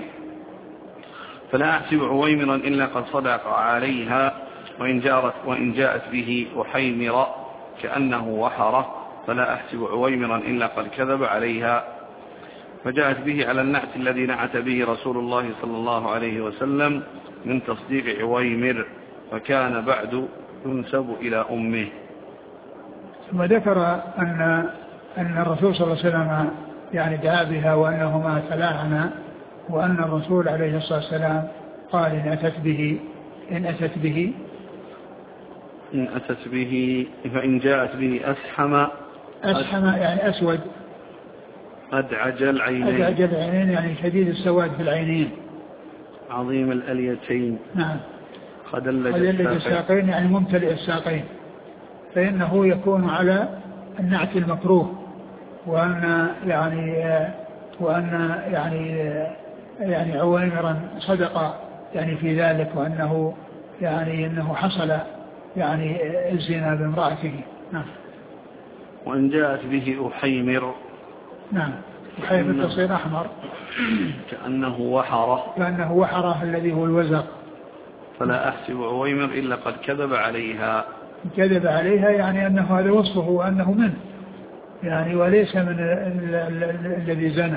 فلا أحسب عويمرا إلا قد صدق عليها، وإن, جارت وإن جاءت به أحيمر كأنه وحره فلا أحسب عويمرا إلا قد كذب عليها. فجاءت به على النعت الذي نعت به رسول الله صلى الله عليه وسلم من تصديق عويمر، فكان بعد ينسب إلى أمه. ثم ذكر أن أن الرسول صلى الله عليه وسلم يعني دعا بها وأنهما تلاعنا، وأن الرسول عليه الصلاة والسلام قال إن أتت به إن أتت به إن أتت به فإن جاءت به أسحم أسحم يعني أسود أدعج العينين أدعج العينين يعني شديد السواد في العينين عظيم الأليتين نعم خدلج الساقين يعني ممتلئ الساقين، فإنه يكون على النعت المكروه، وأن يعني وأن يعني يعني عويمرا صدق يعني في ذلك، وأنه يعني أنه حصل يعني الزنا بامرأته. نعم. وإن جاءت به أحيمر نعم أحيمر تصير أحمر كأنه وحره كأنه وحره الذي هو الوزق. فلا أحسب عويمر إلا قد كذب عليها كذب عليها يعني أنه هذا وصفه وأنه منه يعني وليس من الذي زنى،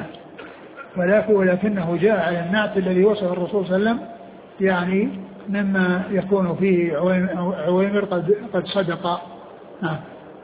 ولكنه جاء على النعت الذي وصف الرسول صلى الله عليه وسلم يعني مما يكون فيه عويمر قد قد صدق. نعم.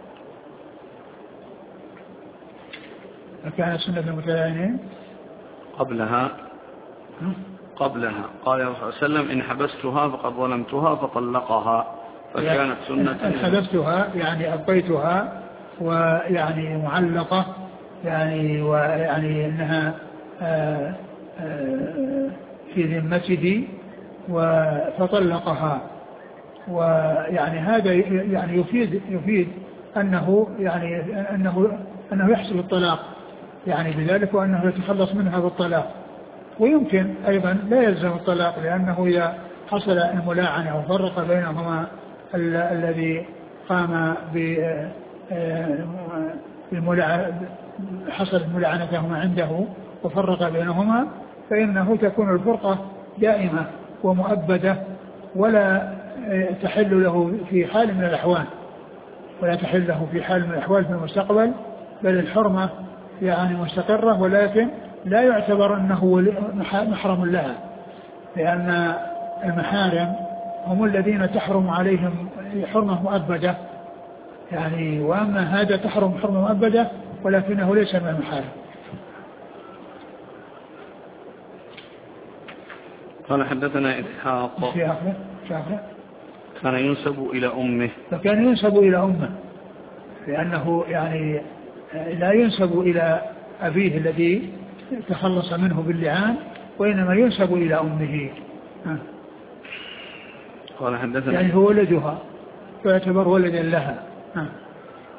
فكانت سنة المتلاعنين قبلها قبلها قال يا رسول الله صلى الله عليه وسلم إن حبستها فقد ظلمتها فطلقها، فكانت سنة إن حبستها يعني أبقيتها ويعني معلقة يعني ويعني إنها آآ آآ في ذمته فطلقها، ويعني هذا يعني يفيد يفيد أنه يعني أنه أنه يحصل الطلاق يعني بذلك، وأنه يتخلص منها بالطلاق. ويمكن أيضا لا يلزم الطلاق، لأنه إذا حصل الملاعنة وفرق بينهما الذي قام بالملاعنة حصلت ملاعنتهما عنده وفرق بينهما، فإنه تكون الفرقة دائمة ومؤبدة ولا تحل له في حال من الأحوال ولا تحل له في حال من الأحوال في المستقبل، بل الحرمة يعني مستقرة، ولكن لا يعتبر أنه محرم لها، لأن المحارم هم الذين تحرم عليهم حرمة مؤبدة يعني، وأما هذا تحرم حرمة مؤبدة ولكنه ليس من المحارم. قال حدثنا إسحاق في آخره في آخره كان ينسب إلى أمه، فكان ينسب إلى أمه لأنه يعني لا ينسب إلى أبيه الذي تخلص منه باللعان، وإنما ينسب إلى أمه. قال حدثنا يعني هو ولدها فيعتبر ولدا لها.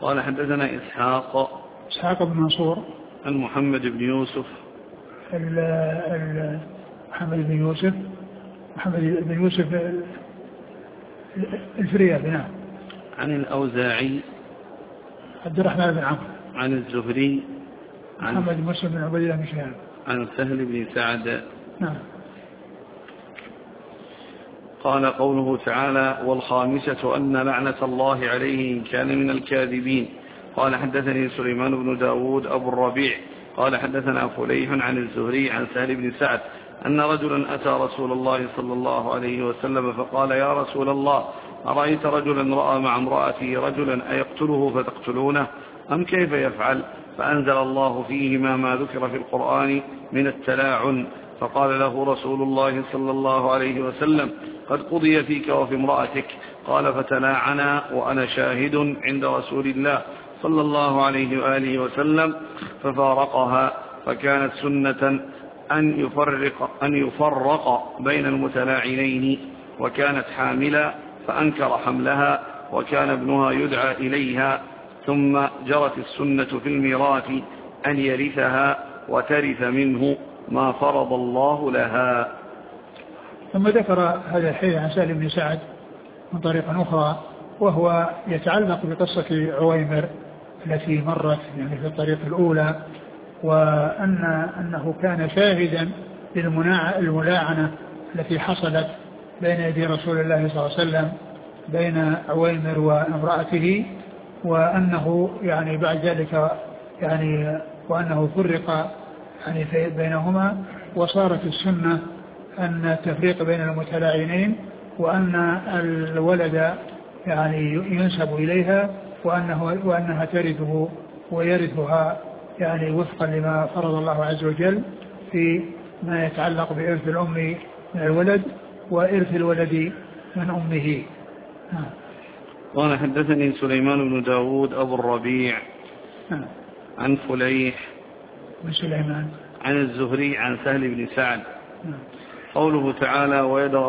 قال حدثنا إسحاق إسحاق بن منصور عن محمد بن يوسف ال ال محمد بن يوسف محمد بن يوسف الفريابي نعم. عن الأوزاعي عبد الرحمن بن عمرو عن الزهري عن محمد بن مسلم بن عبد الله بن شهاب عن سهل بن سعد نعم. قال قوله تعالى والخامسة أن لعنة الله عليه إن كان من الكاذبين. قال حدثني سليمان بن داود أبو الربيع قال حدثنا فليح عن الزهري عن سهل بن سعد أن رجلا أتى رسول الله صلى الله عليه وسلم فقال يا رسول الله أرأيت رجلا رأى مع امرأته رجلا أيقتله فتقتلونه أم كيف يفعل؟ فأنزل الله فيهما ما ذكر في القرآن من التلاعن. فقال له رسول الله صلى الله عليه وسلم قد قضي فيك وفي امرأتك. قال فتلاعنا وأنا شاهد عند رسول الله صلى الله عليه وآله وسلم ففارقها. فكانت سنة أن يفرق, أن يفرق بين المتلاعنين. وكانت حاملا فأنكر حملها وكان ابنها يدعى إليها. ثم جرت السنة في الميراث أن يرثها وترث منه ما فرض الله لها. ثم ذكر هذا الحديث عن سهل بن سعد من طريقة أخرى وهو يتعلق بقصة عويمر التي مرت يعني في الطريق الأولى وأن أنه كان شاهدا للملاعنة التي حصلت بين يدي رسول الله صلى الله عليه وسلم بين عويمر وامرأته وأنه يعني بعد ذلك يعني وأنه فرق يعني بينهما وصارت السنة أن التفريق بين المتلاعنين وأن الولد يعني ينسب إليها وأنه وأنها ترثه ويرثها يعني وفقا لما فرض الله عز وجل في ما يتعلق بإرث الأم من الولد وإرث الولد من أمه. قال حدثني سليمان بن داود أبو الربيع عن فليح بن سليمان عن الزهري عن سهل بن سعد. قوله تعالى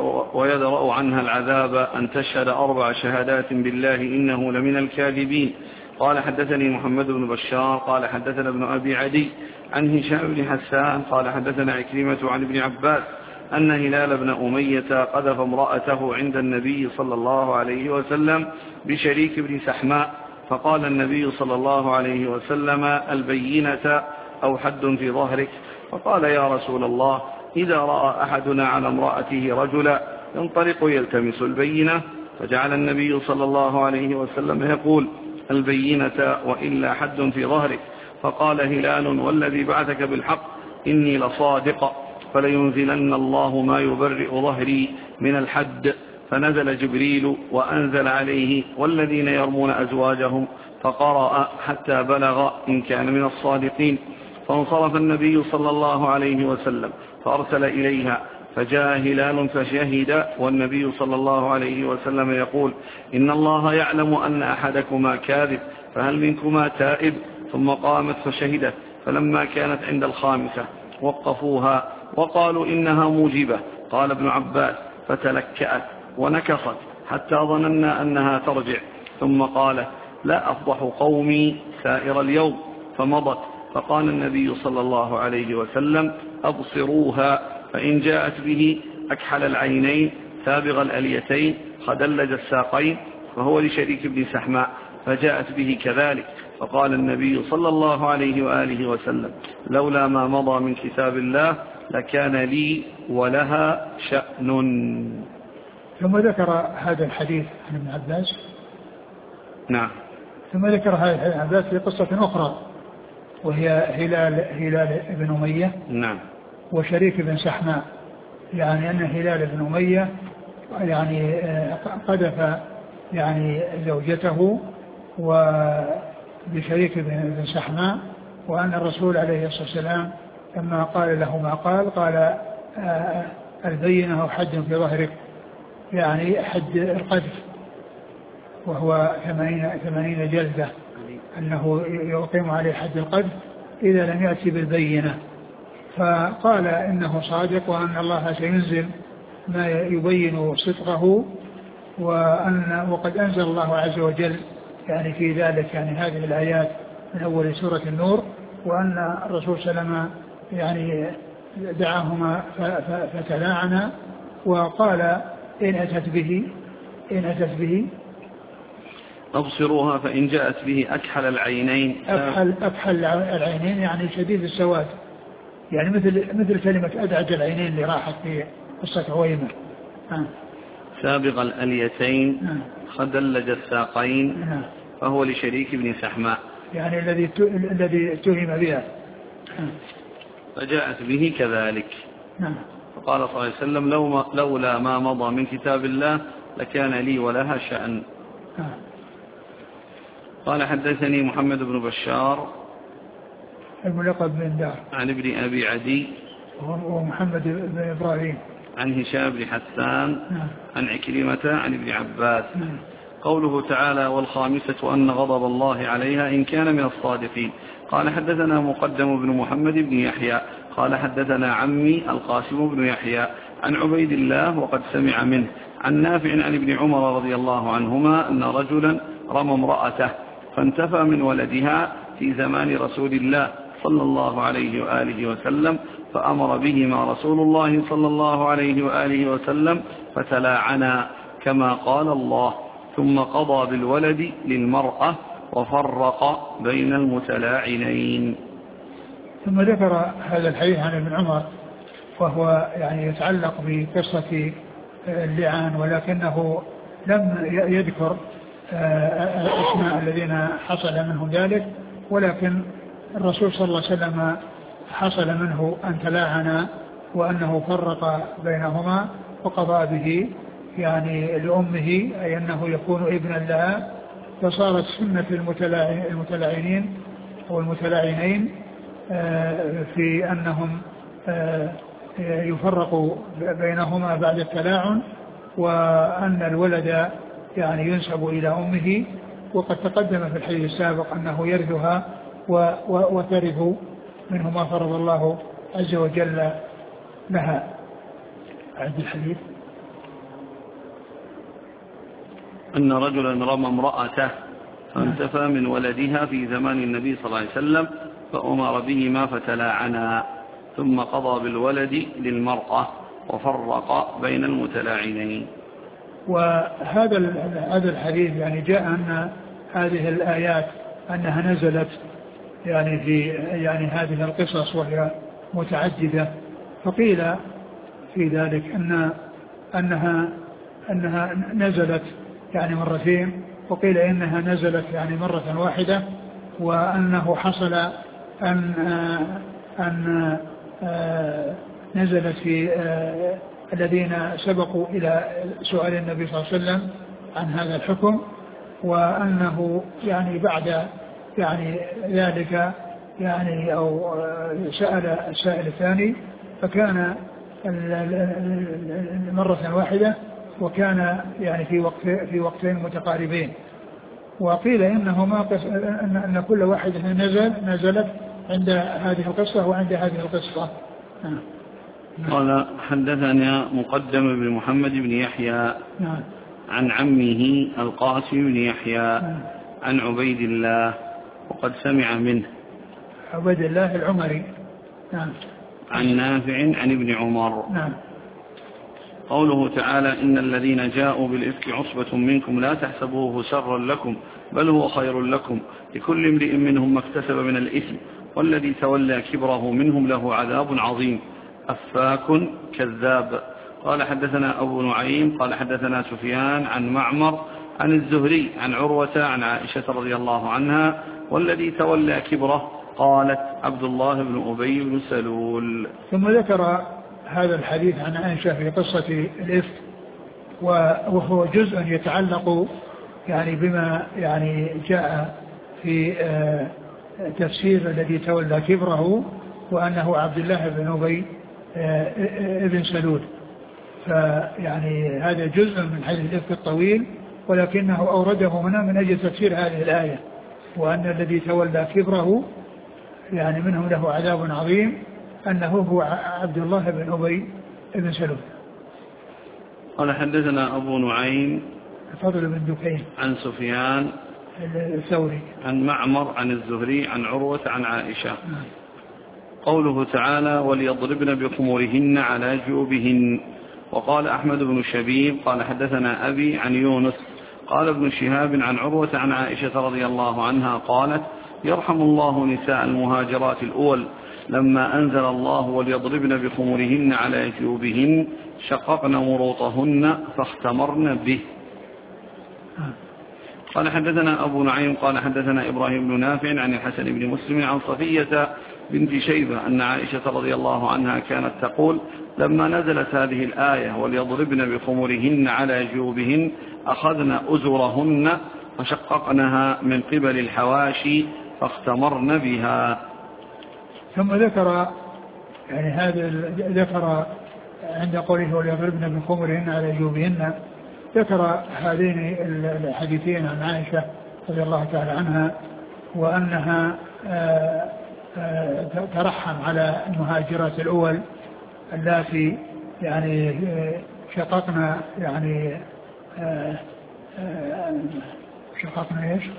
ويدرأ عنها العذاب أن تشهد أربع شهادات بالله إنه لمن الكاذبين. قال حدثني محمد بن بشار قال حدثنا ابن أبي عدي عن هشام بن حسان قال حدثنا عكرمة عن ابن عباس أن هلال بن أمية قذف امرأته عند النبي صلى الله عليه وسلم بشريك بن سحماء. فقال النبي صلى الله عليه وسلم البينة أو حد في ظهرك. فقال يا رسول الله إذا رأى أحدنا على امرأته رجلا ينطلق يلتمس البينة. فجعل النبي صلى الله عليه وسلم يقول البينة وإلا حد في ظهرك. فقال هلال والذي بعثك بالحق إني لصادق فلينزلن الله ما يبرئ ظهري من الحد. فنزل جبريل وأنزل عليه والذين يرمون أزواجهم فقرأ حتى بلغ إن كان من الصادقين. فانصرف النبي صلى الله عليه وسلم فأرسل إليها فجاء هلال فشهد والنبي صلى الله عليه وسلم يقول إن الله يعلم أن أحدكما كاذب فهل منكما تائب؟ ثم قامت فشهدت. فلما كانت عند الخامسة وقفوها وقالوا إنها موجبة. قال ابن عباس فتلكأت ونكصت حتى ظننا أنها ترجع ثم قالت لا أفضح قومي سائر اليوم. فمضت. فقال النبي صلى الله عليه وسلم أبصروها فإن جاءت به أكحل العينين سابغ الأليتين خدلج الساقين فهو لشريك بن سحماء فجاءت به كذلك. فقال النبي صلى الله عليه وآله وسلم لولا ما مضى من كتاب الله لكان لي ولها شأن. ثم ذكر هذا الحديث عن ابن عباس. نعم. ثم ذكر هذا الحديث عن عباس في قصة أخرى وهي هلال هلال بن أمية. نعم. وشريك بن سحماء يعني أن هلال بن أمية يعني قذف يعني زوجته وبشريك بن سحماء وأن الرسول عليه الصلاة والسلام لما قال له ما قال قال البينة حد في ظهرك يعني حد القذف وهو ثمانين, ثمانين جلدة أنه يقيم عليه حد القذف إذا لم يأتي بالبينة. فقال إنه صادق وأن الله سينزل ما يبين صدقه وأن وقد أنزل الله عز وجل يعني في ذلك يعني هذه الآيات من أول سورة النور، وأن الرسول صلى الله عليه وسلم يعني دعاهما فتلاعنا وقال إن أتت به إن أتت به أبصروها فإن جاءت به أكحل العينين. أكحل, أكحل العينين يعني شديد السواد، يعني مثل مثل كلمة أدعج العينين اللي راحت في قصة عويمة. آه. سابغ الأليتين. آه. خدلج الساقين. آه. فهو لشريك بن سحماء، يعني الذي الذي اتهم بها. آه. فجاءت به كذلك. آه. فقال صلى الله عليه وسلم لو لولا ما مضى من كتاب الله لكان لي ولها شأن. آه. قال حدثني محمد بن بشار الملقب بن دار عن ابن أبي عدي ومحمد بن إبراهيم عن هشام بن حسان نعم. عن عكرمة عن ابن عباس. نعم. قوله تعالى والخامسة أن غضب الله عليها إن كان من الصادقين. قال حدثنا مقدم بن محمد بن يحيى قال حدثنا عمي القاسم بن يحيى عن عبيد الله وقد سمع منه عن نافع عن ابن عمر رضي الله عنهما أن رجلا رمى امرأته فانتفى من ولدها في زمان رسول الله صلى الله عليه وآله وسلم، فأمر بهما رسول الله صلى الله عليه وآله وسلم فتلاعنا كما قال الله، ثم قضى بالولد للمرأة وفرق بين المتلاعنين. ثم ذكر هذا الحديث عن ابن عمر وهو يعني يتعلق بقصة اللعان، ولكنه لم يذكر اسماء الذين حصل منهم ذلك، ولكن الرسول صلى الله عليه وسلم حصل منه أن تلاعنا وأنه فرق بينهما وقضى به يعني لأمه، أي أنه يكون ابنا لها، فصارت سنة المتلاعنين أو المتلاعنين في أنهم يفرقوا بينهما بعد التلاعن، وأن الولد يعني ينسب إلى أمه، وقد تقدم في الحديث السابق أنه يرثها وترث منه ما فرض الله عز وجل لها. عند الحديث أن رجلا رمى امرأته فانتفى من ولدها في زمان النبي صلى الله عليه وسلم فأمر بهما فتلاعنا، ثم قضى بالولد للمرأة وفرق بين المتلاعنين. وهذا هذا الحديث يعني جاء أن هذه الآيات أنها نزلت يعني في يعني هذه القصص وهي متعددة، فقيل في ذلك أن أنها أنها نزلت يعني مرتين، وقيل إنها نزلت يعني مرة واحدة، وأنه حصل أن أن نزلت في الذين سبقوا إلى سؤال النبي صلى الله عليه وسلم عن هذا الحكم، وأنه يعني بعد يعني ذلك يعني أو سأل السائل الثاني فكان مرة واحدة، وكان يعني في وقت في وقتين متقاربين. وقيل إنه ما قص أن كل واحدة نزل نزلت عند هذه القصة وعند هذه القصة. قال حدثنا مقدم بن محمد بن يحيى عن عمه القاسم بن يحيى عن عبيد الله وقد سمع منه عبيد الله العمري عن نافع عن ابن عمر. نعم. قوله تعالى إن الذين جاءوا بالإفك عصبة منكم لا تحسبوه شرا لكم بل هو خير لكم لكل امرئ منهم ما اكتسب من الإثم والذي تولى كبره منهم له عذاب عظيم أفاك كذاب. قال حدثنا أبو نعيم قال حدثنا سفيان عن معمر عن الزهري عن عروة عن عائشة رضي الله عنها والذي تولى كبره قالت عبد الله بن أبي بن سلول. ثم ذكر هذا الحديث عن عائشة في قصة الإفك، وهو جزء يتعلق يعني بما يعني جاء في تفسير الذي تولى كبره وأنه عبد الله بن أبي ابن سلول، فيعني هذا جزء من حديث الإفك الطويل، ولكنه أورده هنا من أجل تفسير هذه الآية، وأن الذي تولى كبره يعني منهم له عذاب عظيم أنه هو عبد الله بن أبي بن سلول. قال حدثنا أبو نعيم فضل بن دكين عن سفيان الثوري. عن معمر عن الزهري عن عروة عن عائشة. قوله تعالى وليضربن بخمرهن على جيوبهن. وقال أحمد بن شبيب قال حدثنا أبي عن يونس قال ابن شهاب عن عروة عن عائشة رضي الله عنها قالت يرحم الله نساء المهاجرات الأول لما أنزل الله وليضربن بخمرهن على جيوبهن شققن مروطهن فاختمرن به. قال حدثنا أبو نعيم قال حدثنا إبراهيم بن نافع عن الحسن بن مسلم عن صفية بنت شيبة أن عائشة رضي الله عنها كانت تقول لما نزلت هذه الآية وليضربن بخمرهن على جيوبهن أخذن أزرهن فشققنها من قبل الحواشي فاختمرن بها. ثم ذكر يعني هذا ذكر عند قوله وليضربن بخمرهن على جيوبهن ذكر هذين الحديثين عن عائشة رضي الله تعالى عنها وأنها ترحم على المهاجرات الأول اللاتي يعني شققنا يعني شققنا ايش؟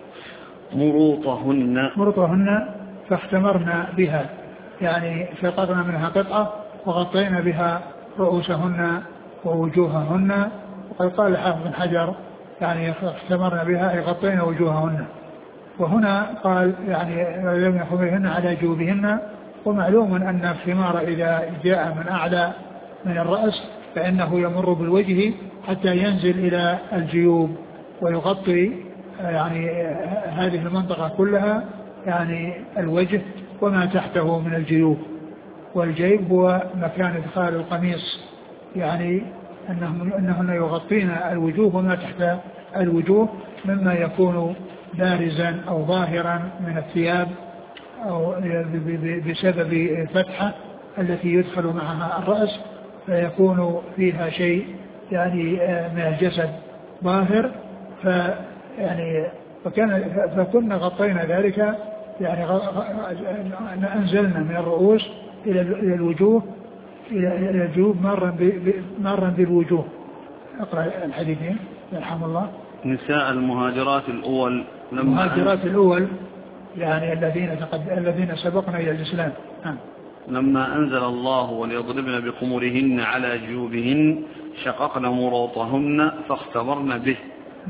مروطهن مروطهن فاختمرنا بها يعني شققنا منها قطعة وغطينا بها رؤوسهن ووجوههن. وقد قال الحافظ بن حجر يعني اختمرنا بها أي غطينا وجوههن. وهنا قال يعني لم يخمرهن على جيوبهن. ومعلوم أن الخمار إذا جاء من أعلى من الرأس فإنه يمر بالوجه حتى ينزل إلى الجيوب ويغطي يعني هذه المنطقة كلها يعني الوجه وما تحته من الجيوب. والجيب هو مكان إدخال القميص يعني أنهم أنهن يغطين الوجوه وما تحت الوجوه مما يكون بارزا أو ظاهرا من الثياب أو بسبب فتحة التي يدخل معها الرأس فيكون فيها شيء يعني من الجسد ظاهر فيعني فكان فكنا غطينا ذلك يعني أنزلنا من الرؤوس إلى الوجوه إلى الجيوب مرا مرا بالوجوه. أقرأ الحديثين يرحم الله. نساء المهاجرات الأول المهاجرات الأول يعني الذين الذين سبقنا إلى الإسلام. لما أنزل الله وليضربن بخمرهن على جيوبهن شققن مروطهن فاختمرن به.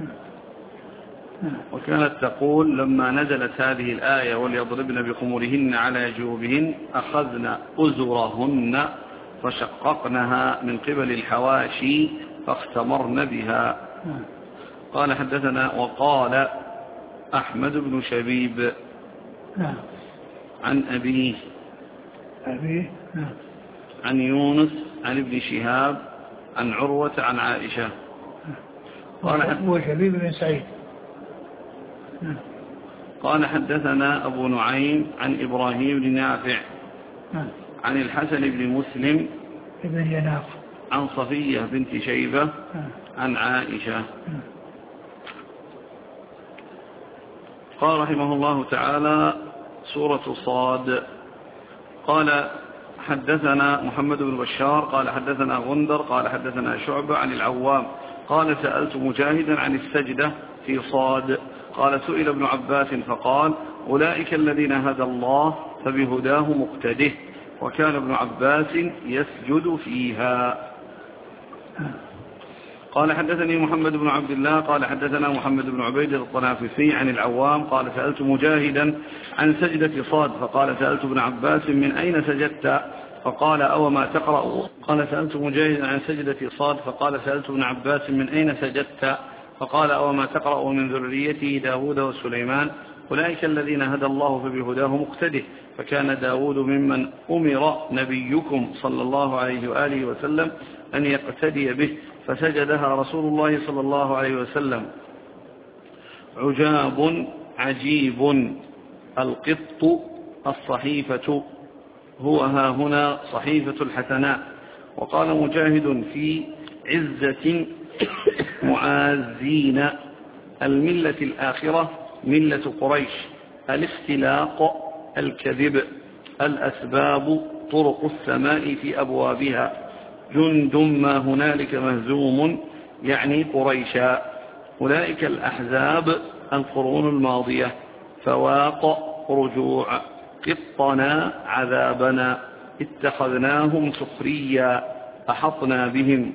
وكانت تقول لما نزلت هذه الآية وليضربن بخمرهن على جيوبهن أخذن أزرهن فشققنها من قبل الحواشي فاختمرن بها. قال حدثنا وقال أحمد بن شبيب عن أبيه أبيه عن يونس عن ابن شهاب عن عروة عن عائشة. قال هو شبيب بن سعيد. قال حدثنا أبو نعيم عن إبراهيم بن نافع عن الحسن بن مسلم ابن يناف عن صفية بنت شيبة عن عائشة. قال رحمه الله تعالى سورة صاد. قال حدثنا محمد بن بشار قال حدثنا غندر قال حدثنا شعبة عن العوام قال سألت مجاهدا عن السجدة في صاد قال سئل ابن عباس فقال أولئك الذين هدى الله فبهداه مقتده وكان ابن عباس يسجد فيها. قال حدثني محمد بن عبد الله قال حدثنا محمد بن عبيد الطنافسي عن العوام قال سألت مجاهدا عن سجدة صاد فقال سألت ابن عباس من أين سجدت فقال أو ما تقرأ قال سألت مجاهدا عن سجدة صاد فقال سألت ابن عباس من أين سجدت فقال أو ما تقرأ من ذريته داود وسليمان أولئك الذين هدى الله فبهداه مقتده فكان داود ممن أمر نبيكم صلى الله عليه وآله وسلم أن يقتدي به فسجدها رسول الله صلى الله عليه وسلم. عجاب عجيب القط الصحيفة هو ها هنا صحيفة الحسناء. وقال مجاهد في عزة معازين الملة الآخرة ملة قريش الاختلاق الكذب الأسباب طرق السماء في أبوابها جند ما هنالك مهزوم يعني قريشا أولئك الأحزاب القرون الماضية. فواق رجوع. قطنا عذابنا. اتخذناهم سخريا. أحطنا بهم.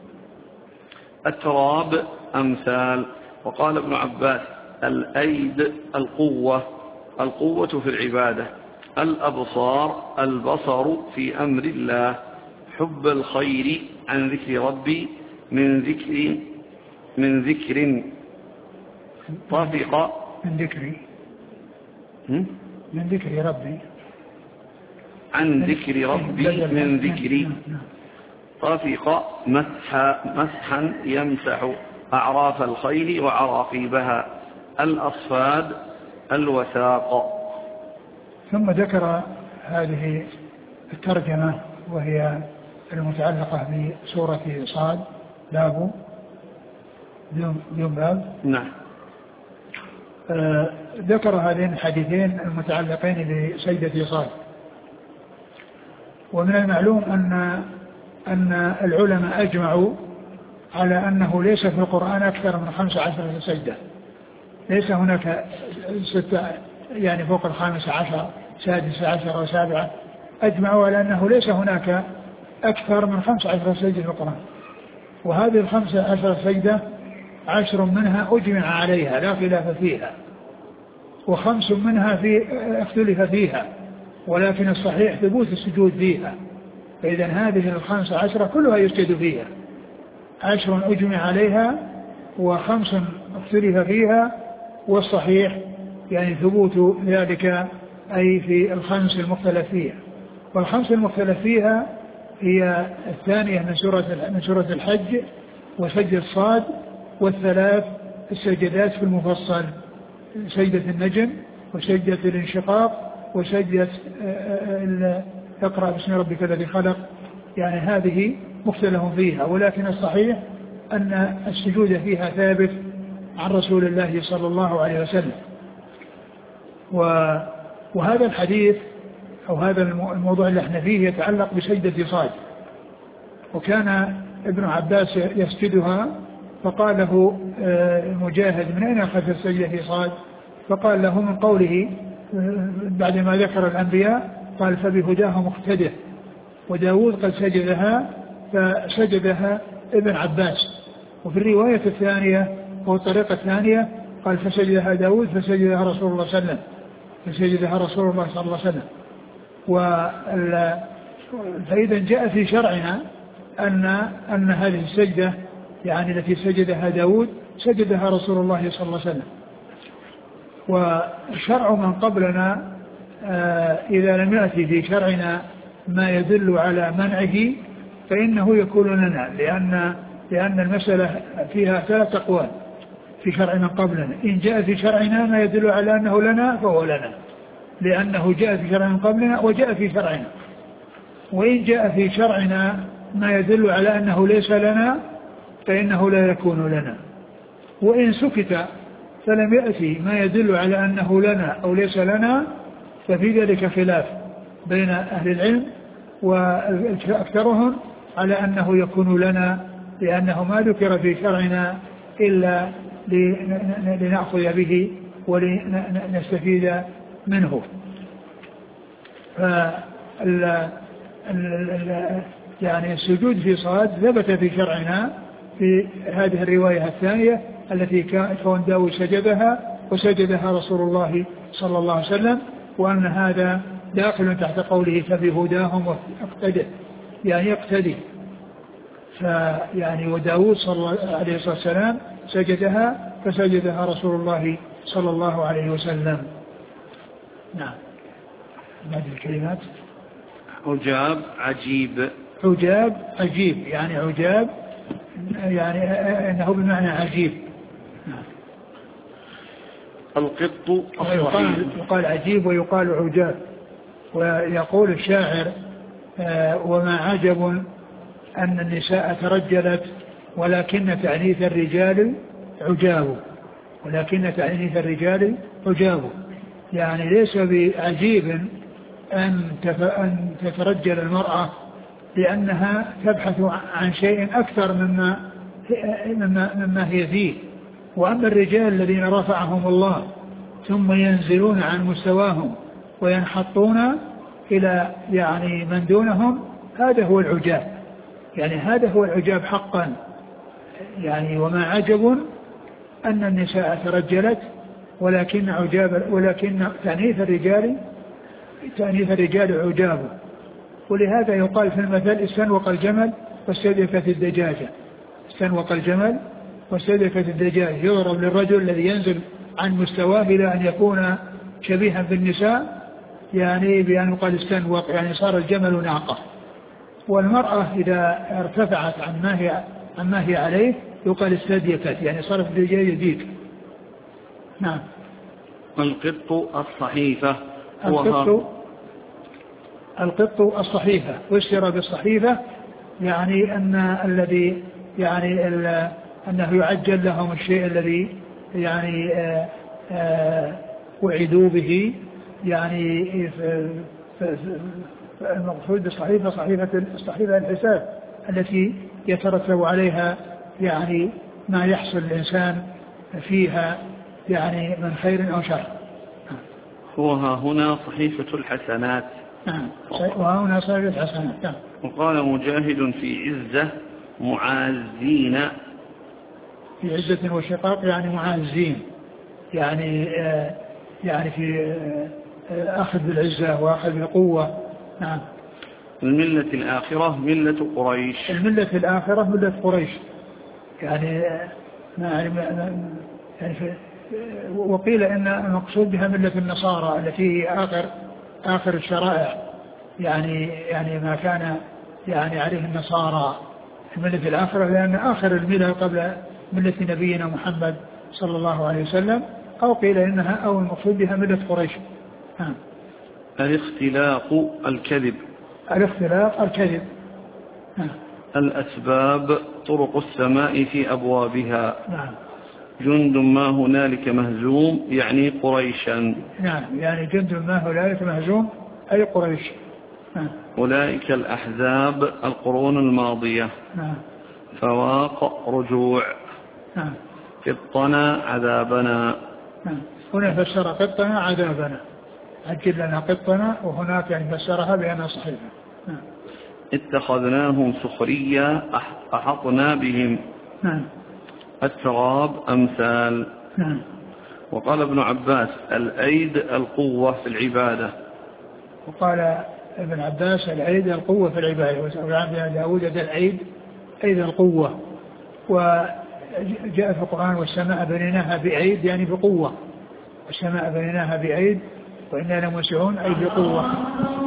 أتراب أمثال. وقال ابن عباس الأيد القوة، القوة في العبادة. الأبصار البصر في أمر الله. حب الخير عن ذكر ربي من ذكر من ذكر طافق من ذكري من ذكر ربي عن ذكر ربي من ذكري. طافق مسحا مسحا يمسح أعراف الخيل وعراقيبها. الأصفاد الوثاق. ثم ذكر هذه الترجمة وهي المتعلقة بسورة صاد باب يوم باب. نعم. آه ذكر هذين الحديثين المتعلقين بسجدة صاد. ومن المعلوم أن أن العلماء أجمعوا على أنه ليس في القرآن أكثر من خمس عشرة سجدة. ليس هناك ستة يعني فوق الخامس عشر سادس عشر وسابعة. أجمعوا على أنه ليس هناك أكثر من خمس عشرة سجدة في القرآن. وهذه الخمس عشرة سجدة عشر منها أجمع عليها لا خلاف فيها، وخمس منها في اختلف فيها، ولكن الصحيح ثبوت السجود فيها. فإذا هذه الخمس عشرة كلها يسجد فيها. عشر أجمع عليها وخمس اختلف فيها، والصحيح يعني ثبوت ذلك أي في الخمس المختلف فيها. والخمس المختلف فيها هي الثانية من سورة من سورة الحج وسجدة الصاد، والثلاث السجدات في المفصل سجدة النجم وسجدة الانشقاق وسجدة اقرأ باسم ربك الذي خلق. يعني هذه مختلف فيها، ولكن الصحيح أن السجود فيها ثابت عن رسول الله صلى الله عليه وسلم. وهذا الحديث أو هذا الموضوع اللي احنا فيه يتعلق بسجدة صاد. وكان ابن عباس يسجدها، فقال له مجاهد من أين أخذ السجدة في صاد؟ فقال له من قوله بعدما ذكر الأنبياء قال فبهداه مقتده، وداود قد سجدها فسجدها ابن عباس. وفي الرواية الثانية والطريقة الثانية قال فسجدها داود فسجدها رسول الله صلى الله عليه وسلم فسجدها رسول الله صلى الله عليه وسلم. فإذا جاء في شرعنا أن أن هذه السجدة يعني التي سجدها داود سجدها رسول الله صلى الله عليه وسلم. وشرع من قبلنا إذا لم يأتي في شرعنا ما يدل على منعه فإنه يكون لنا، لأن لأن المسألة فيها ثلاث أقوال في شرع من قبلنا. إن جاء في شرعنا ما يدل على أنه لنا فهو لنا، لأنه جاء في شرع من قبلنا وجاء في شرعنا. وإن جاء في شرعنا ما يدل على أنه ليس لنا فإنه لا يكون لنا. وإن سكت فلم يأتي ما يدل على أنه لنا أو ليس لنا ففي ذلك خلاف بين أهل العلم، وأكثرهم على أنه يكون لنا، لأنه ما ذكر في شرعنا إلا لنأخذ به ولنستفيد منه. فال يعني السجود في صاد ثبت في شرعنا في هذه الرواية الثانية التي كان داود سجدها وسجدها رسول الله صلى الله عليه وسلم، وأن هذا داخل تحت قوله فبهداهم اقتده يعني يقتدي. فيعني وداود صلى الله عليه وسلم سجدها فسجدها رسول الله صلى الله عليه وسلم. نعم. هذه الكلمات عجاب عجيب. عجاب عجيب يعني عجاب يعني انه بمعنى عجيب. نعم. القط يقال, يقال عجيب ويقال عجاب. ويقول الشاعر آه وما عجب أن النساء ترجلت ولكن تعنيث الرجال عجاب، ولكن تعنيث الرجال عجاب. يعني ليس بعجيب أن تترجل المرأة لأنها تبحث عن شيء أكثر مما, مما, مما هي فيه، وأما الرجال الذين رفعهم الله ثم ينزلون عن مستواهم وينحطون إلى يعني من دونهم، هذا هو العجاب، يعني هذا هو العجاب حقا. يعني وما عجب أن النساء ترجلت ولكن عجاب ولكن تأنيث الرجال تأنيث الرجال عجاب. ولهذا يقال في المثل استنوق الجمل واستدركت الدجاجة، استنوق الجمل واستدركت الدجاجة، يضرب للرجل الذي ينزل عن مستواه إلى أن يكون شبيها بالنساء، يعني بأن يقال استنوق يعني صار الجمل ناقة. والمرأة إذا ارتفعت عن ما هي عن ما هي عليه يقال استديكت يعني صارت الدجاجة ديك. نعم. القط الصحيفة القط القط الصحيفة، واشترى بالصحيفة يعني أن الذي يعني أنه يعجل لهم الشيء الذي يعني آآ آآ وعدوا به، يعني المقصود بالصحيفة صحيفة الصحيفة الحساب التي يترتب عليها يعني ما يحصل الإنسان فيها يعني من خير أو شر. وها هنا صحيفة الحسنات. نعم. وها هنا صحيفة الحسنات. نعم. وقال مجاهد في عزة معازين، في عزة وشقاق يعني معازين، يعني آه يعني في آه أخذ بالعزة وأخذ بالقوة. نعم. الملة الآخرة ملة قريش، الملة الآخرة ملة قريش، يعني ما يعني في وقيل إن المقصود بها ملة النصارى التي هي آخر آخر الشرائع، يعني يعني ما كان يعني عليه النصارى الملة الآخرة، لأن آخر الملة قبل ملة نبينا محمد صلى الله عليه وسلم، أو قيل إنها أو المقصود بها ملة قريش. ها. الاختلاق الكذب، الاختلاق الكذب. ها. الأسباب طرق السماء في أبوابها. نعم. جند ما هنالك مهزوم يعني قريشا. نعم، يعني جند ما هنالك مهزوم أي قريش. نعم. أولئك الأحزاب القرون الماضية. نعم. فواق رجوع. نعم. قطنا عذابنا. نعم. هنا فسر قطنا عذابنا، عجل لنا قطنا، وهناك يعني فسرها بأنها صحيحة. نعم. اتخذناهم سخريا أحطنا بهم. نعم. التراب أمثال. نعم. وقال ابن عباس الأيد القوة في العبادة. وقال ابن عباس الأيد القوة في العبادة، وعن داود الأيد أيد القوة. وجاء في القرآن والسماء بنيناها بأيد يعني بقوة، والسماء بنيناها بأيد وإنا لموسعون أي بقوة.